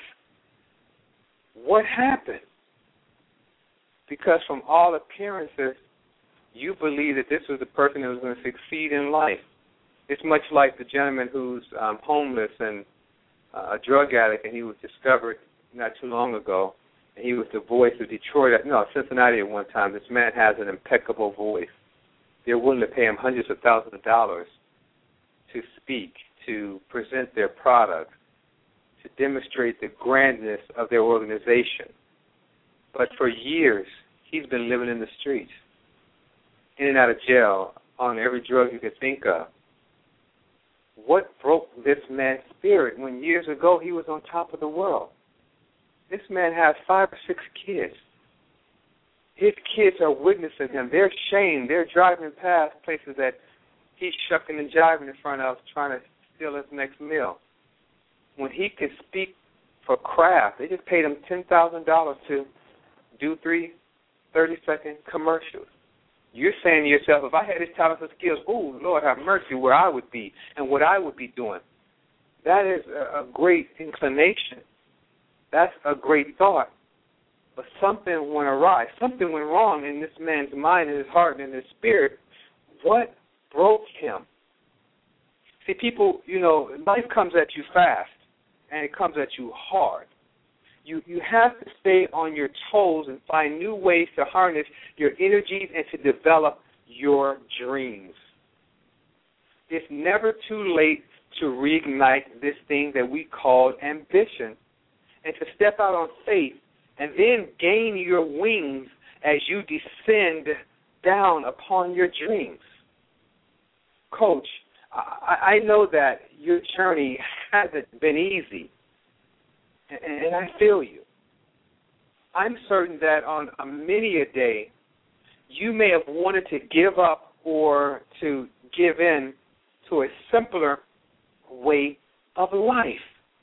What happened? Because from all appearances, you believe that this was the person who was going to succeed in life. It's much like the gentleman who's um, homeless and uh, a drug addict, and he was discovered not too long ago, and he was the voice of Detroit, no, Cincinnati at one time. This man has an impeccable voice. They're willing to pay him hundreds of thousands of dollars to speak, to present their product, to demonstrate the grandness of their organization. But for years, he's been living in the streets, in and out of jail, on every drug you could think of. What broke this man's spirit when years ago he was on top of the world? This man has five or six kids. His kids are witnessing him. They're shamed. They're driving past places that he's shucking and jiving in front of, trying to steal his next meal. When he could speak for craft, they just paid him ten thousand dollars to do three thirty-second commercials. You're saying to yourself, if I had his talents and skills, oh, Lord have mercy, where I would be and what I would be doing. That is a, a great inclination. That's a great thought. But something went awry. Something went wrong in this man's mind and his heart and in his spirit. What broke him? See, people, you know, life comes at you fast, and it comes at you hard. You you have to stay on your toes and find new ways to harness your energies and to develop your dreams. It's never too late to reignite this thing that we call ambition and to step out on faith and then gain your wings as you descend down upon your dreams. Coach, I, I know that your journey hasn't been easy. And I feel you. I'm certain that on a many a day, you may have wanted to give up or to give in to a simpler way of life.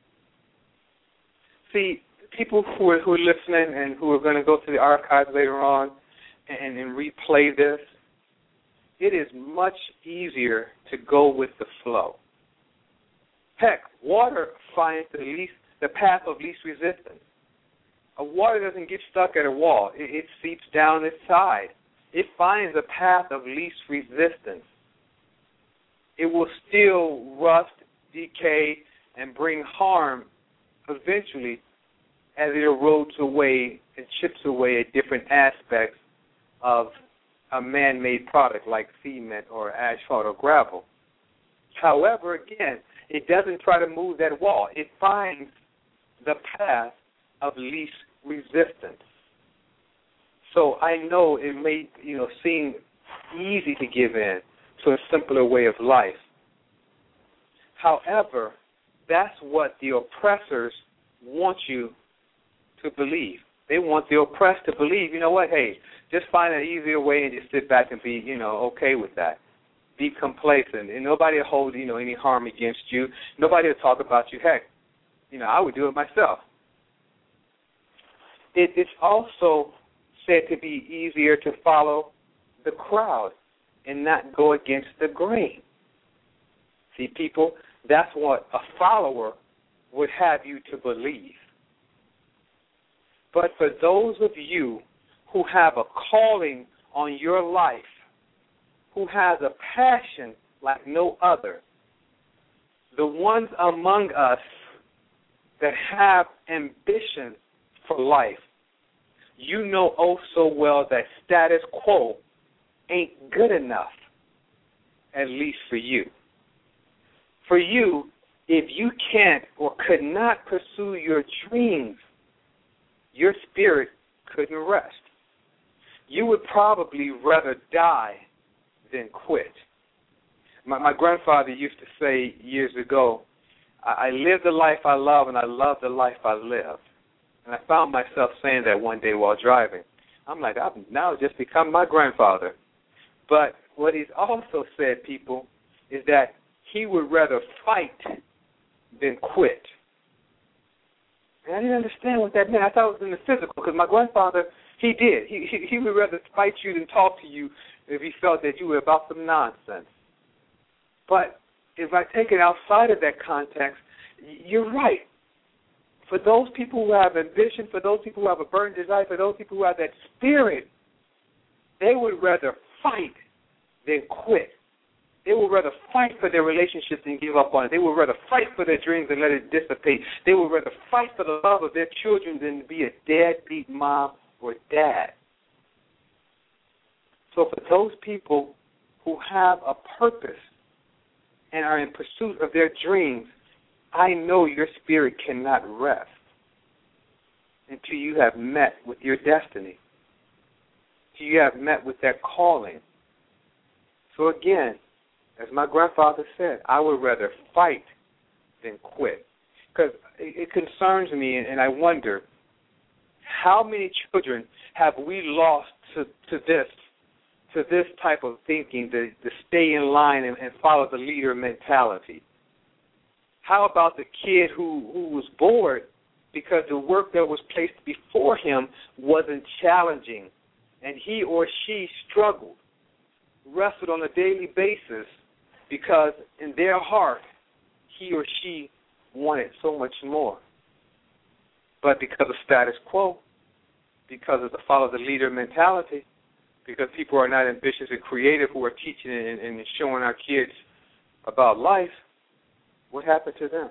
See, people who are, who are listening and who are going to go to the archives later on and, and replay this, it is much easier to go with the flow. Heck, water finds the least the path of least resistance. A water doesn't get stuck at a wall. It, it seeps down its side. It finds a path of least resistance. It will still rust, decay, and bring harm eventually as it erodes away and chips away at different aspects of a man-made product like cement or asphalt or gravel. However, again, it doesn't try to move that wall. It finds the path of least resistance. So I know it may, you know, seem easy to give in to a simpler way of life. However, that's what the oppressors want you to believe. They want the oppressed to believe, you know what, hey, just find an easier way and just sit back and be, you know, okay with that. Be complacent, and nobody will hold, you know, any harm against you. Nobody will talk about you. Heck, you know, I would do it myself. It, it's also said to be easier to follow the crowd and not go against the grain. See, people, that's what a follower would have you to believe. But for those of you who have a calling on your life, who has a passion like no other, the ones among us that have ambition for life, you know oh so well that status quo ain't good enough, at least for you. For you, if you can't or could not pursue your dreams, your spirit couldn't rest. You would probably rather die than quit. My, my grandfather used to say years ago, I, I live the life I love and I love the life I live. And I found myself saying that one day while driving. I'm like, I've now just become my grandfather. But what he's also said, people, is that he would rather fight than quit. And I didn't understand what that meant. I thought it was in the physical, because my grandfather, he did. He, he he would rather fight you than talk to you if he felt that you were about some nonsense. But if I take it outside of that context, you're right. For those people who have ambition, for those people who have a burning desire, for those people who have that spirit, they would rather fight than quit. They would rather fight for their relationships than give up on it. They would rather fight for their dreams and let it dissipate. They would rather fight for the love of their children than be a deadbeat mom or dad. So for those people who have a purpose and are in pursuit of their dreams, I know your spirit cannot rest until you have met with your destiny, until you have met with that calling. So again, as my grandfather said, I would rather fight than quit. Because it concerns me, and I wonder, how many children have we lost to, to this, to this type of thinking, to, to stay in line and, and follow the leader mentality? How about the kid who, who was bored because the work that was placed before him wasn't challenging, and he or she struggled, wrestled on a daily basis because in their heart he or she wanted so much more. But because of status quo, because of the follow the leader mentality, because people are not ambitious and creative who are teaching and, and showing our kids about life, what happened to them?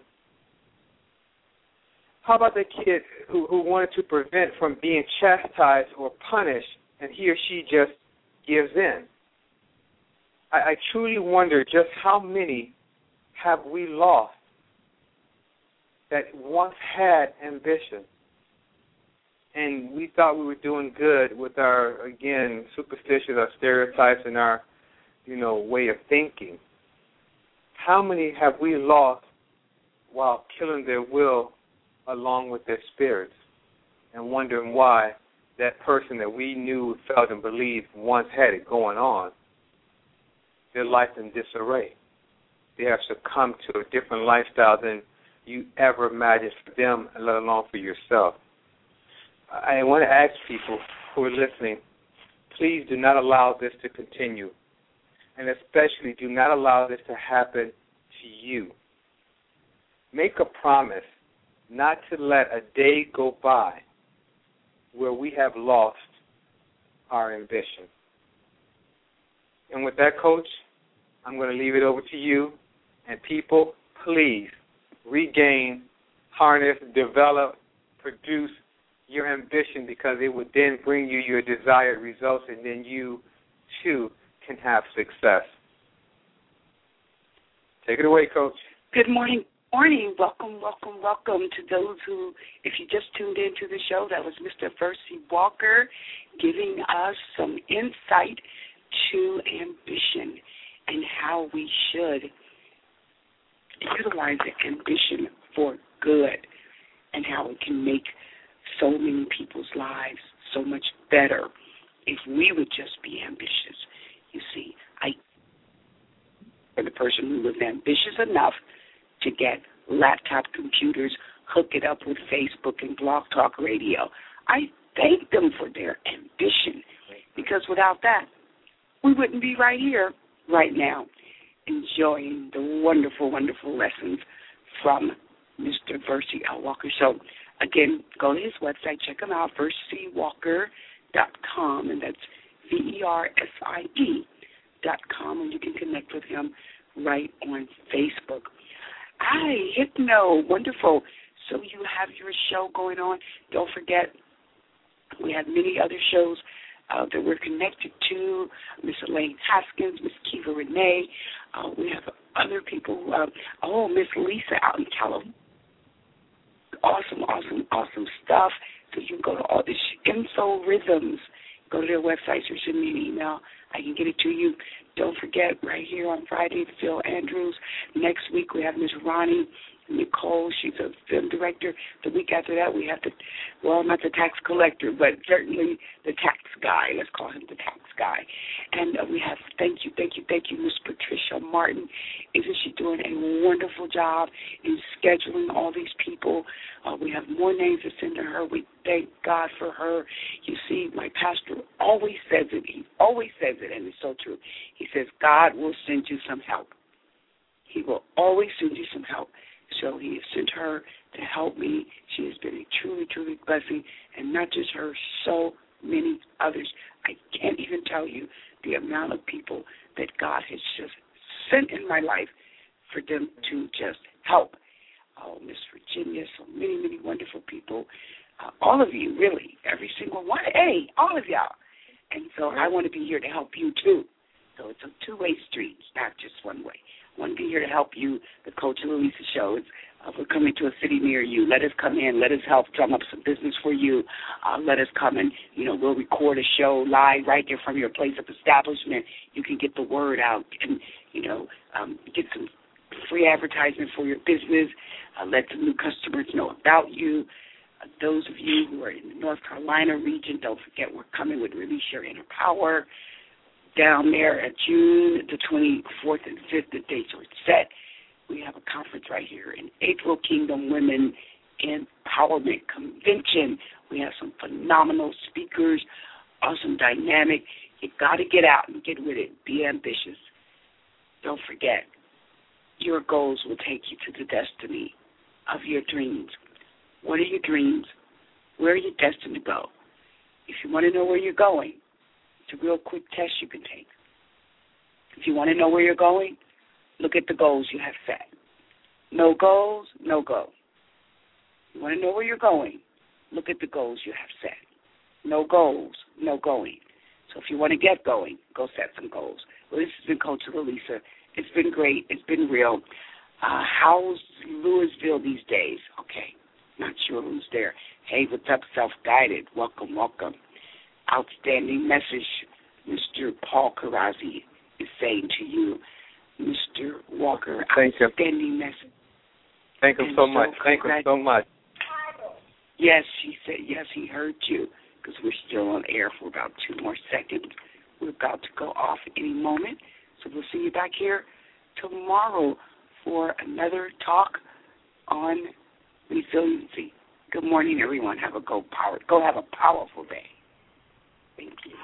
How about the kid who, who wanted to prevent from being chastised or punished, and he or she just gives in? I, I truly wonder just how many have we lost that once had ambition, and we thought we were doing good with our, again, superstitions, our stereotypes, and our, you know, way of thinking. How many have we lost while killing their will along with their spirits and wondering why that person that we knew, felt, and believed once had it going on, their life in disarray. They have succumbed to a different lifestyle than you ever imagined for them, let alone for yourself. I want to ask people who are listening, please do not allow this to continue. And especially do not allow this to happen to you. Make a promise not to let a day go by where we have lost our ambition. And with that, Coach, I'm going to leave it over to you. And people, please regain, harness, develop, produce your ambition, because it would then bring you your desired results, and then you, too, can have success. Take it away, Coach. Good morning. Morning. Welcome, welcome, welcome to those who, if you just tuned into the show, that was Mister Versi Walker giving us some insight to ambition and how we should utilize the ambition for good and how it can make so many people's lives so much better if we would just be ambitious. You see, I, for the person who was ambitious enough to get laptop computers, hook it up with Facebook and Blog Talk Radio, I thank them for their ambition, because without that, we wouldn't be right here right now enjoying the wonderful, wonderful lessons from Mister Versi L. Walker. So, again, go to his website, check him out, versi walker dot com, and that's V E R S I E dot com, and you can connect with him right on Facebook. Hi, Hypno, wonderful. So you have your show going on. Don't forget, we have many other shows uh, that we're connected to, Miss Elaine Haskins, Miss Kiva Renee. Uh, we have other people, uh, oh, Miss Lisa out in California. Awesome, awesome, awesome stuff. So you can go to all this Info Rhythms. Go to their websites or send me an email. I can get it to you. Don't forget, right here on Friday, Phil Andrews. Next week we have Miss Ronnie Nicole. She's a film director. The week after that we have the, well, not the tax collector, but certainly the tax guy. Let's call him the tax guy. And uh, we have, thank you, thank you, thank you, Miss Patricia Martin. Isn't she doing a wonderful job in scheduling all these people? Uh, we have more names to send to her. We thank God for her. You see, my pastor always says it. He always says it, and it's so true. He says, God will send you some help. He will always send you some help. So he has sent her to help me. She has been a truly, truly blessing, and not just her, so many others. I can't even tell you the amount of people that God has just sent in my life for them to just help. Oh, Miss Virginia, so many, many wonderful people. Uh, all of you, really, every single one. Hey, all of y'all. And so I want to be here to help you, too. So it's a two-way street, not just one way. I want to be here to help you. The Coach Lalisa Show is uh, we're coming to a city near you. Let us come in. Let us help drum up some business for you. Uh, let us come and, you know, we'll record a show live right there from your place of establishment. You can get the word out and, you know, um, get some free advertisement for your business. Uh, let some new customers know about you. Uh, those of you who are in the North Carolina region, don't forget we're coming with Release Your Inner Power down there at June the twenty-fourth and fifth. The dates are set. We have a conference right here in April, Kingdom Women Empowerment Convention. We have some phenomenal speakers, awesome dynamic. You got to get out and get with it. Be ambitious. Don't forget, your goals will take you to the destiny of your dreams. What are your dreams? Where are you destined to go? If you want to know where you're going, it's a real quick test you can take. If you want to know where you're going, look at the goals you have set. No goals, no go. You want to know where you're going, look at the goals you have set. No goals, no going. So if you want to get going, go set some goals. Well, this has been Coach Lalisa. It's been great. It's been real. Uh, how's Louisville these days? Okay, not sure who's there. Hey, what's up, Self-Guided? Welcome, welcome. Outstanding message, Mister Paul Karazi is saying to you. Mister Walker, Thank outstanding you. message. Thank him so much. Thank him so much. Yes, he said, yes, he heard you, because we're still on air for about two more seconds. We're about to go off any moment, so we'll see you back here tomorrow for another talk on resiliency. Good morning, everyone. Have a go power. Go have a powerful day. Thank you.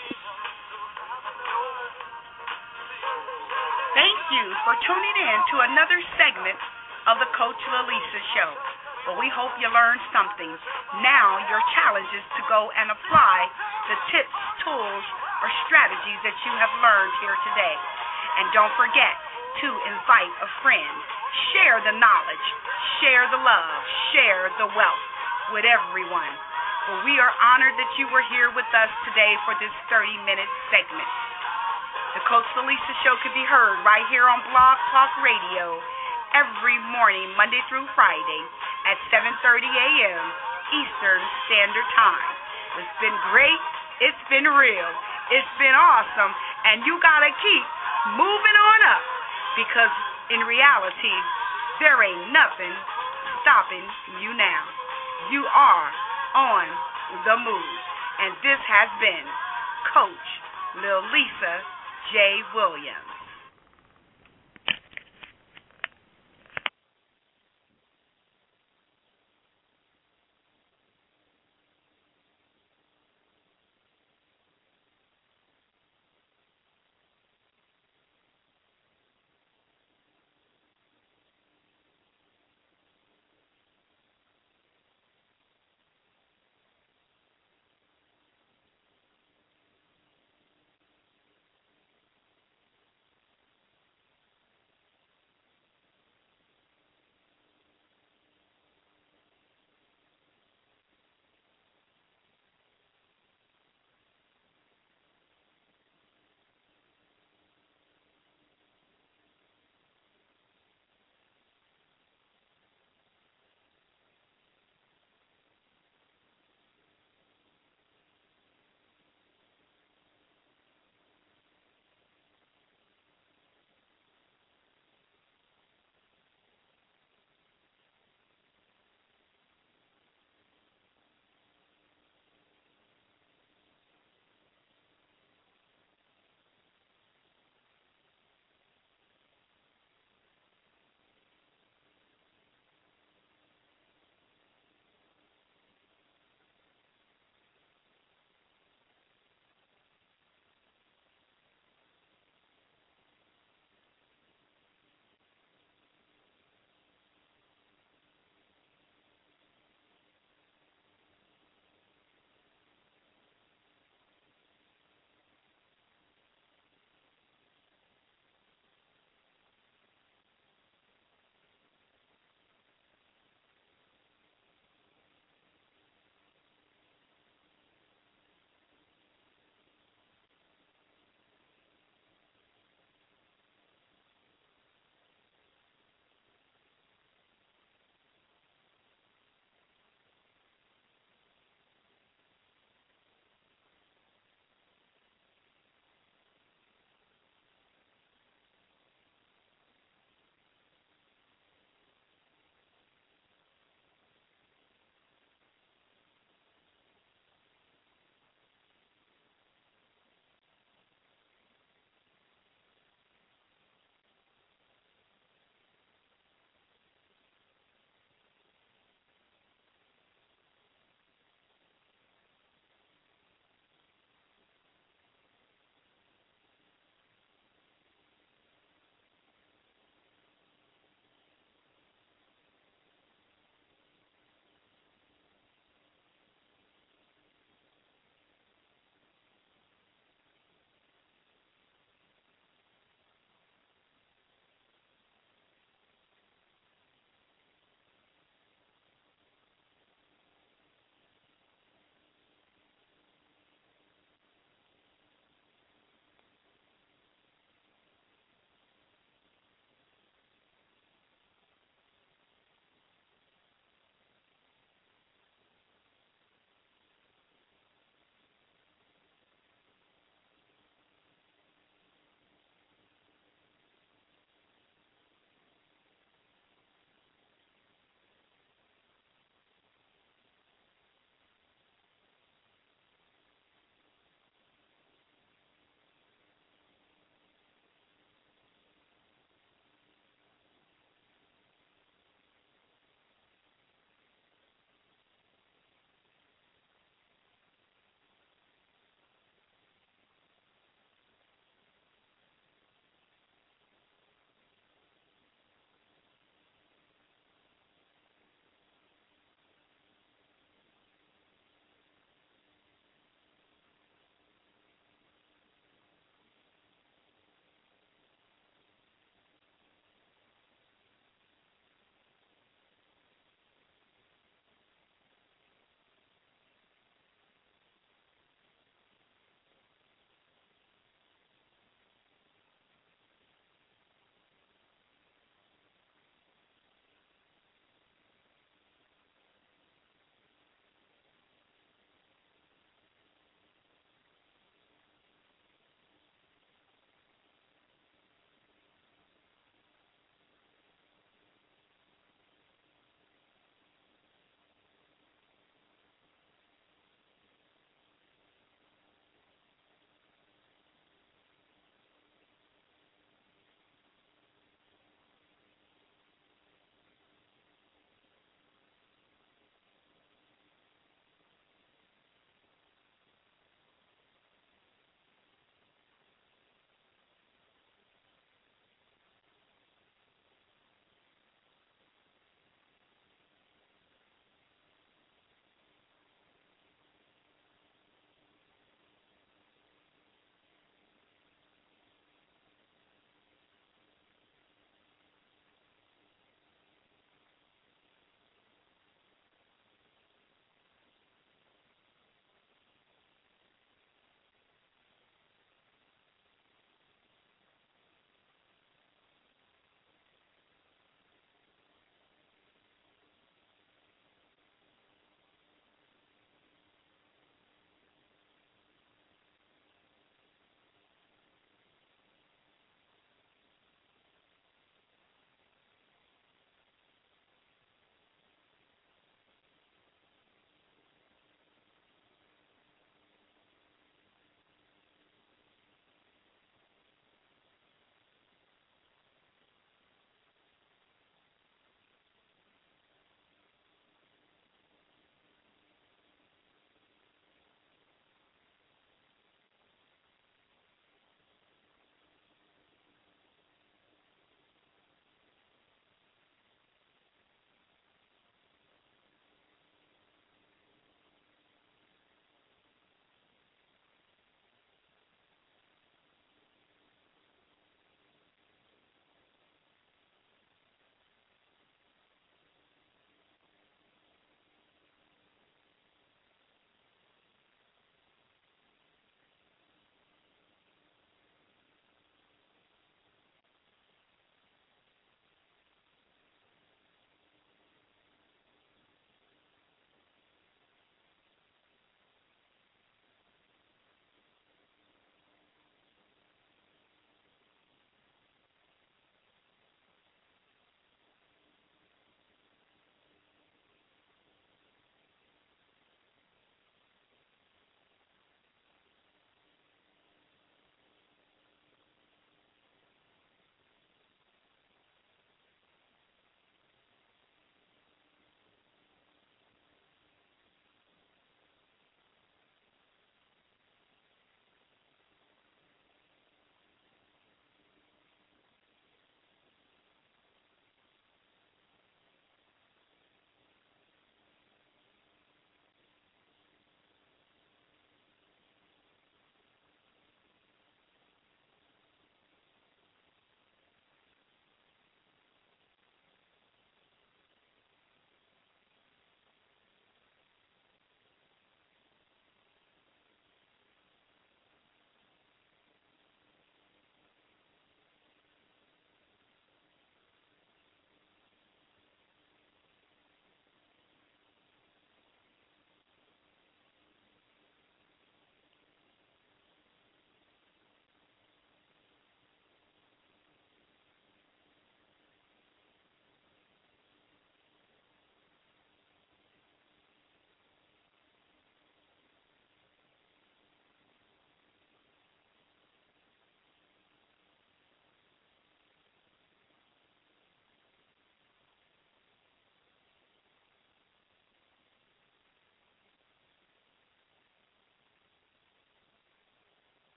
Thank you for tuning in to another segment of the Coach Lalisa Show. Well, we hope you learned something. Now your challenge is to go and apply the tips, tools, or strategies that you have learned here today. And don't forget to invite a friend. Share the knowledge, share the love, share the wealth with everyone. Well, we are honored that you were here with us today for this thirty-minute segment. The Coach Lalisa Show can be heard right here on Blog Talk Radio every morning, Monday through Friday at seven thirty a.m. Eastern Standard Time. It's been great. It's been real. It's been awesome. And you got to keep moving on up, because in reality, there ain't nothing stopping you now. You are on the move. And this has been Coach Lil Lisa J. Williams.